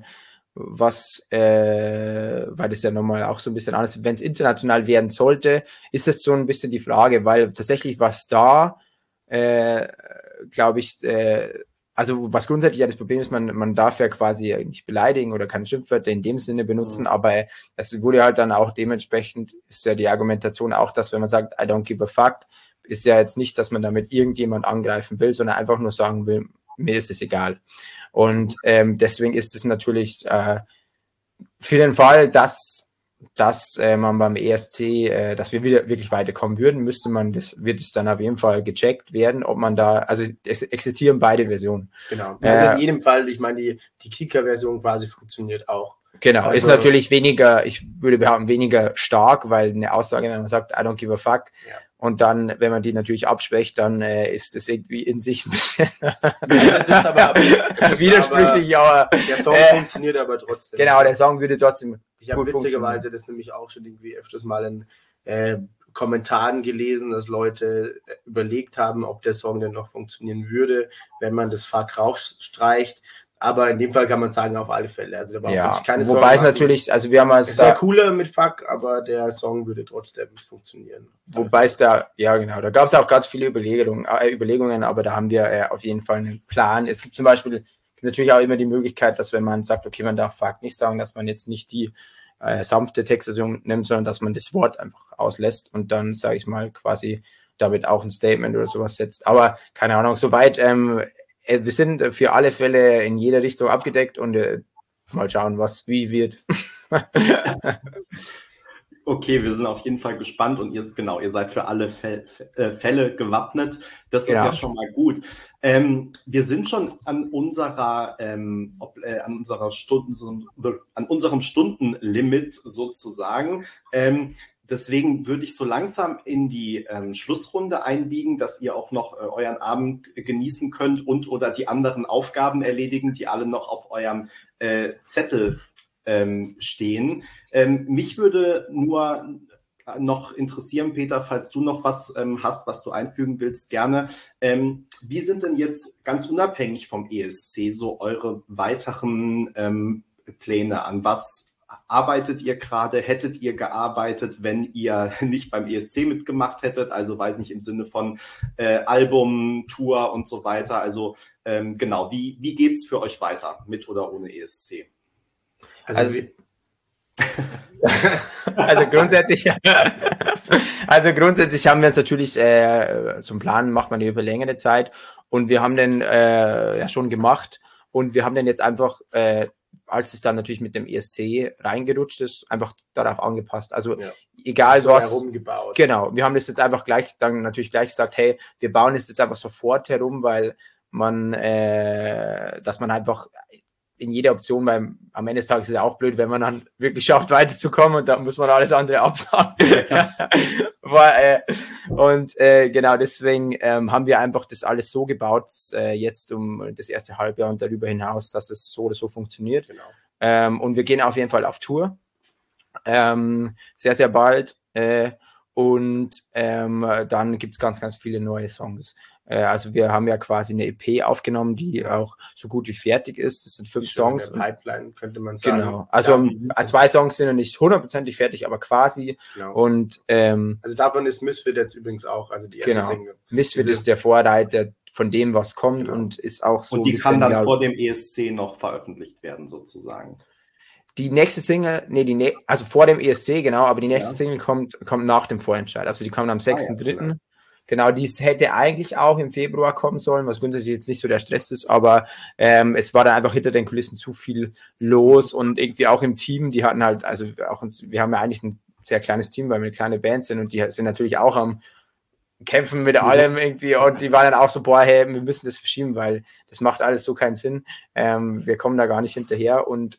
das ja nochmal auch so ein bisschen anders ist. Wenn es international werden sollte, ist es so ein bisschen die Frage, weil tatsächlich was da, glaube ich, also was grundsätzlich ja das Problem ist, man darf ja quasi nicht beleidigen oder keine Schimpfwörter in dem Sinne benutzen, aber es wurde halt dann auch dementsprechend, ist ja die Argumentation auch, dass wenn man sagt, I don't give a fuck, ist ja jetzt nicht, dass man damit irgendjemand angreifen will, sondern einfach nur sagen will, mir ist es egal. Und deswegen ist es natürlich für den Fall, dass man beim ESC, dass wir wieder wirklich weiterkommen würden, wird es dann auf jeden Fall gecheckt werden, ob man da, also es existieren beide Versionen. Genau. Also in jedem Fall, ich meine, die Kicker-Version quasi funktioniert auch. Genau, also, ist natürlich weniger, ich würde behaupten, weniger stark, weil eine Aussage, wenn man sagt, I don't give a fuck, und dann, wenn man die natürlich abschwächt, dann ist das irgendwie in sich ein bisschen das ist aber widersprüchlich, aber der Song funktioniert aber trotzdem. Genau, der Song würde trotzdem Ich habe witzigerweise das nämlich auch schon irgendwie öfters mal in Kommentaren gelesen, dass Leute überlegt haben, ob der Song denn noch funktionieren würde, wenn man das Fuck rausstreicht. Aber in dem Fall kann man sagen, auf alle Fälle. Also da war keine Sorge. Wobei es natürlich, also wir haben es wäre cooler mit Fuck, aber der Song würde trotzdem funktionieren. Wobei es da, ja genau, da gab es auch ganz viele Überlegungen, aber da haben wir auf jeden Fall einen Plan. Es gibt zum Beispiel natürlich auch immer die Möglichkeit, dass wenn man sagt, okay, man darf Fuck nicht sagen, dass man jetzt nicht die sanfte Textversion nimmt, sondern dass man das Wort einfach auslässt und dann, sage ich mal, quasi damit auch ein Statement oder sowas setzt. Aber keine Ahnung, soweit, wir sind für alle Fälle in jeder Richtung abgedeckt und mal schauen, was wie wird. Okay, wir sind auf jeden Fall gespannt und ihr seid für alle Fälle gewappnet. Das ist ja schon mal gut. Wir sind schon an unserem Stundenlimit sozusagen. Deswegen würde ich so langsam in die Schlussrunde einbiegen, dass ihr auch noch euren Abend genießen könnt und oder die anderen Aufgaben erledigen, die alle noch auf eurem Zettel stehen. Mich würde nur noch interessieren, Peter, falls du noch was hast, was du einfügen willst, gerne. Wie sind denn jetzt ganz unabhängig vom ESC so eure weiteren Pläne an? Was arbeitet ihr gerade? Hättet ihr gearbeitet, wenn ihr nicht beim ESC mitgemacht hättet? Also weiß nicht, im Sinne von Album, Tour und so weiter. Also genau, wie geht's für euch weiter, mit oder ohne ESC? Also grundsätzlich haben wir es natürlich, so einen Plan macht man über längere Zeit und wir haben den schon gemacht und wir haben den jetzt einfach, als es dann natürlich mit dem ESC reingerutscht ist, einfach darauf angepasst. Also egal so was. Herumgebaut. Genau, wir haben das jetzt einfach gleich gesagt, hey, wir bauen es jetzt einfach sofort herum, weil dass man einfach in jeder Option, am Ende des Tages ist es auch blöd, wenn man dann wirklich schafft, weiterzukommen und dann muss man alles andere absagen. Genau, deswegen haben wir einfach das alles so gebaut, jetzt um das erste Halbjahr und darüber hinaus, dass es so oder so funktioniert. Genau. Und wir gehen auf jeden Fall auf Tour. Sehr, sehr bald. Und dann gibt's ganz, ganz viele neue Songs. Also wir haben ja quasi eine EP aufgenommen, die auch so gut wie fertig ist. Das sind 5 Songs. Pipeline könnte man sagen. Genau. Also 2 Songs sind noch nicht 100% fertig, aber quasi. Genau. Und also davon ist Misfit jetzt übrigens auch, also die erste Single. Misfit ist der Vorreiter von dem, was kommt und ist auch so. Und die kann dann vor dem ESC noch veröffentlicht werden, sozusagen. Die nächste Single, also vor dem ESC, genau, aber die nächste Single kommt nach dem Vorentscheid. Also die kommt am 6.3. Genau, dies hätte eigentlich auch im Februar kommen sollen, was grundsätzlich jetzt nicht so der Stress ist, aber es war dann einfach hinter den Kulissen zu viel los und irgendwie auch im Team, die hatten halt, also auch wir haben ja eigentlich ein sehr kleines Team, weil wir eine kleine Band sind und die sind natürlich auch am Kämpfen mit allem irgendwie und die waren dann auch so, boah, hey, wir müssen das verschieben, weil das macht alles so keinen Sinn. Wir kommen da gar nicht hinterher und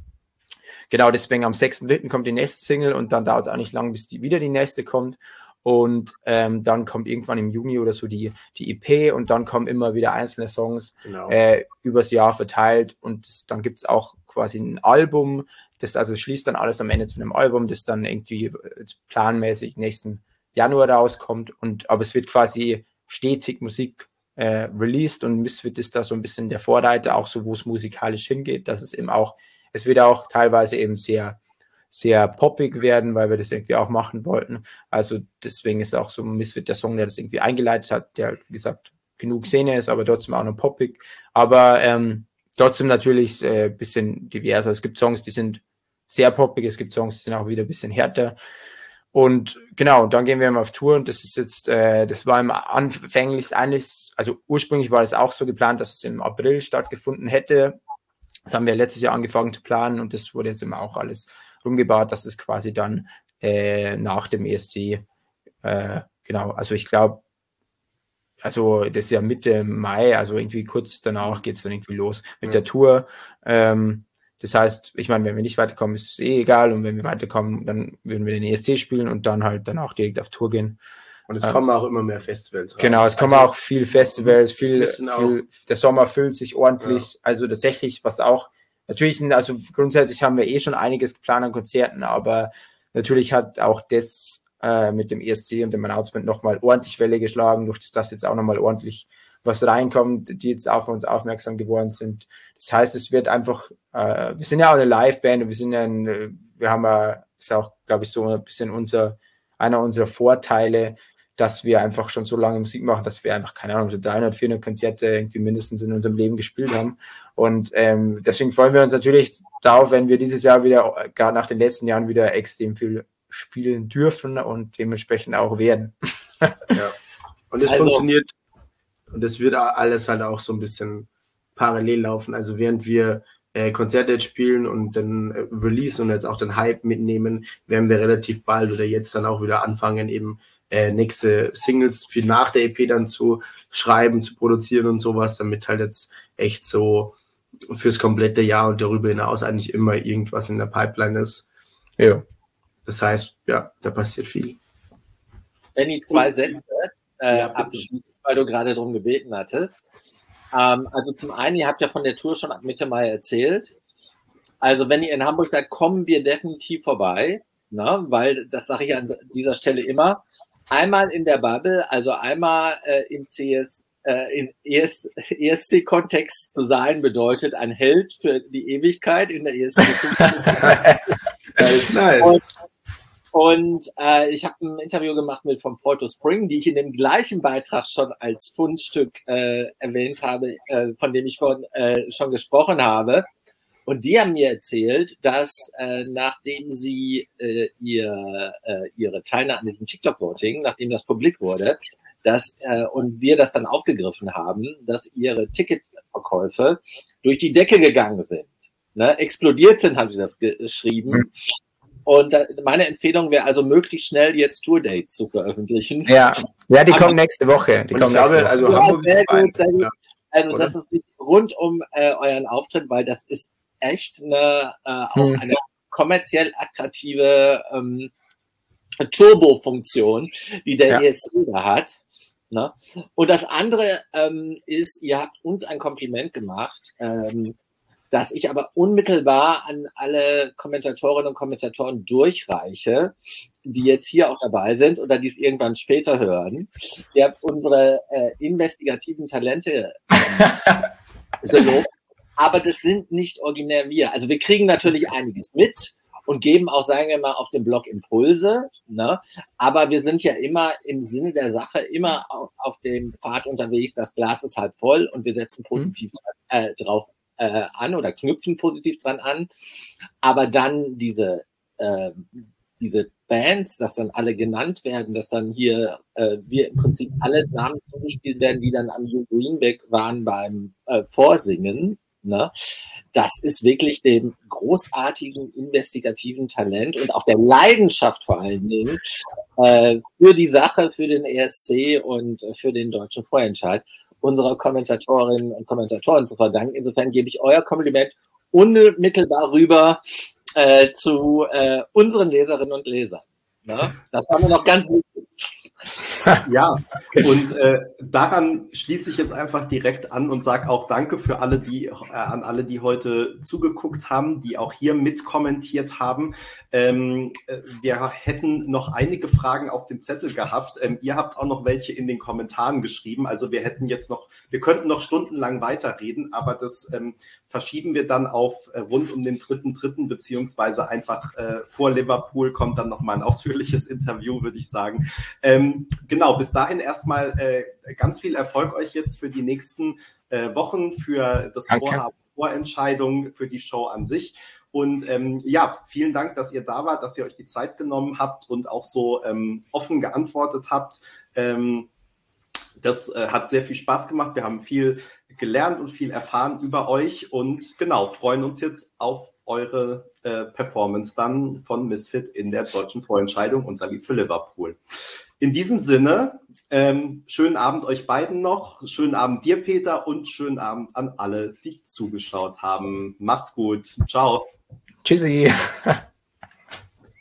genau, deswegen am 6.3. kommt die nächste Single und dann dauert es auch nicht lang, bis wieder die nächste kommt. Und dann kommt irgendwann im Juni oder so die EP und dann kommen immer wieder einzelne Songs übers Jahr verteilt und dann gibt es auch quasi ein Album, das also schließt dann alles am Ende zu einem Album, das dann irgendwie planmäßig nächsten Januar rauskommt aber es wird quasi stetig Musik released und Misfit ist da so ein bisschen der Vorreiter, auch so, wo es musikalisch hingeht, dass es eben auch, es wird auch teilweise eben sehr, sehr poppig werden, weil wir das irgendwie auch machen wollten. Also deswegen ist auch so Misfit der Song, der das irgendwie eingeleitet hat, der, wie gesagt, genug Szene ist, aber trotzdem auch noch poppig. Aber trotzdem natürlich bisschen diverser. Es gibt Songs, die sind sehr poppig, es gibt Songs, die sind auch wieder ein bisschen härter. Und genau, dann gehen wir mal auf Tour und das ist jetzt, das war im anfänglich eigentlich, also ursprünglich war es auch so geplant, dass es im April stattgefunden hätte. Das haben wir letztes Jahr angefangen zu planen und das wurde jetzt immer auch alles rumgebaut, dass es quasi dann nach dem ESC, genau, also ich glaube, also das ist ja Mitte Mai, also irgendwie kurz danach geht es dann irgendwie los mit der Tour. Das heißt, ich meine, wenn wir nicht weiterkommen, ist es eh egal und wenn wir weiterkommen, dann würden wir den ESC spielen und dann halt danach direkt auf Tour gehen. Und es kommen auch immer mehr Festivals rein. Genau, es kommen auch viel Festivals, der Sommer füllt sich ordentlich. Ja. Also tatsächlich, was auch, natürlich, also grundsätzlich haben wir eh schon einiges geplant an Konzerten, aber natürlich hat auch das mit dem ESC und dem Announcement nochmal ordentlich Welle geschlagen, durch das jetzt auch nochmal ordentlich was reinkommt, die jetzt auf uns aufmerksam geworden sind. Das heißt, es wird einfach, wir sind ja auch eine Live-Band und wir haben ja, ist auch, glaube ich, so ein bisschen einer unserer Vorteile, dass wir einfach schon so lange Musik machen, dass wir einfach, keine Ahnung, so 300, 400 Konzerte irgendwie mindestens in unserem Leben gespielt haben. Und deswegen freuen wir uns natürlich darauf, wenn wir dieses Jahr wieder, gerade nach den letzten Jahren, wieder extrem viel spielen dürfen und dementsprechend auch werden. Ja. Und es funktioniert und es wird alles halt auch so ein bisschen parallel laufen. Also während wir Konzerte jetzt spielen und dann release und jetzt auch den Hype mitnehmen, werden wir relativ bald oder jetzt dann auch wieder anfangen, eben nächste Singles für nach der EP dann zu schreiben, zu produzieren und sowas, damit halt jetzt echt so fürs komplette Jahr und darüber hinaus eigentlich immer irgendwas in der Pipeline ist. Ja. Das heißt, ja, da passiert viel. Benni, 2 Sätze abschließend, weil du gerade darum gebeten hattest. Also zum einen, ihr habt ja von der Tour schon ab Mitte Mai erzählt. Also wenn ihr in Hamburg seid, kommen wir definitiv vorbei, ne? Weil, das sage ich an dieser Stelle immer, einmal in der Bubble, also einmal im ESC-Kontext zu sein, bedeutet ein Held für die Ewigkeit in der ESC. Das ist nice. Und ich habe ein Interview gemacht mit vom Photo Spring, die ich in dem gleichen Beitrag schon als Fundstück erwähnt habe, von dem ich schon gesprochen habe. Und die haben mir erzählt, dass nachdem sie ihre Teilnahme an diesem TikTok-Voting, nachdem das publik wurde, und wir das dann aufgegriffen haben, dass ihre Ticketverkäufe durch die Decke gegangen sind. Ne? Explodiert sind, haben sie das geschrieben. Und meine Empfehlung wäre also möglichst schnell jetzt Tourdates zu veröffentlichen. Ja, die kommen nächste Woche. Also Hamburg sehr gut. Also das ist nicht rund um euren Auftritt, weil das ist echt auch eine kommerziell attraktive Turbo-Funktion, die der ESC da hat. Ne? Und das andere ist, ihr habt uns ein Kompliment gemacht, dass ich aber unmittelbar an alle Kommentatorinnen und Kommentatoren durchreiche, die jetzt hier auch dabei sind oder die es irgendwann später hören. Ihr habt unsere investigativen Talente gelobt, aber das sind nicht originär wir. Also wir kriegen natürlich einiges mit und geben auch, sagen wir mal, auf dem Blog Impulse, ne? Aber wir sind ja immer im Sinne der Sache, immer auf dem Pfad unterwegs, das Glas ist halb voll und wir setzen positiv drauf an oder knüpfen positiv dran an, aber dann diese diese Bands, dass dann alle genannt werden, dass dann hier wir im Prinzip alle Namen zugespielt werden, die dann am Hugh Greenback waren beim Vorsingen, ne? Das ist wirklich dem großartigen investigativen Talent und auch der Leidenschaft vor allen Dingen für die Sache, für den ESC und für den deutschen Vorentscheid unserer Kommentatorinnen und Kommentatoren zu verdanken. Insofern gebe ich euer Kompliment unmittelbar rüber zu unseren Leserinnen und Lesern. Ne? Das war mir noch ganz wichtig. Ja, und daran schließe ich jetzt einfach direkt an und sage auch Danke für alle, an alle, die heute zugeguckt haben, die auch hier mitkommentiert haben. Wir hätten noch einige Fragen auf dem Zettel gehabt. Ihr habt auch noch welche in den Kommentaren geschrieben. Also wir könnten noch stundenlang weiterreden, aber das verschieben wir dann auf rund um den 3.3. beziehungsweise einfach vor Liverpool kommt dann nochmal ein ausführliches Interview, würde ich sagen. Genau, bis dahin erstmal ganz viel Erfolg euch jetzt für die nächsten Wochen, für das Vorhaben, Vorentscheidung, für die Show an sich. Und ja, vielen Dank, dass ihr da wart, dass ihr euch die Zeit genommen habt und auch so offen geantwortet habt. Das hat sehr viel Spaß gemacht. Wir haben viel gelernt und viel erfahren über euch und genau, freuen uns jetzt auf eure Performance dann von Misfit in der deutschen Vorentscheidung, unser Lied für Liverpool. In diesem Sinne, schönen Abend euch beiden noch, schönen Abend dir, Peter, und schönen Abend an alle, die zugeschaut haben. Macht's gut. Ciao. Tschüssi.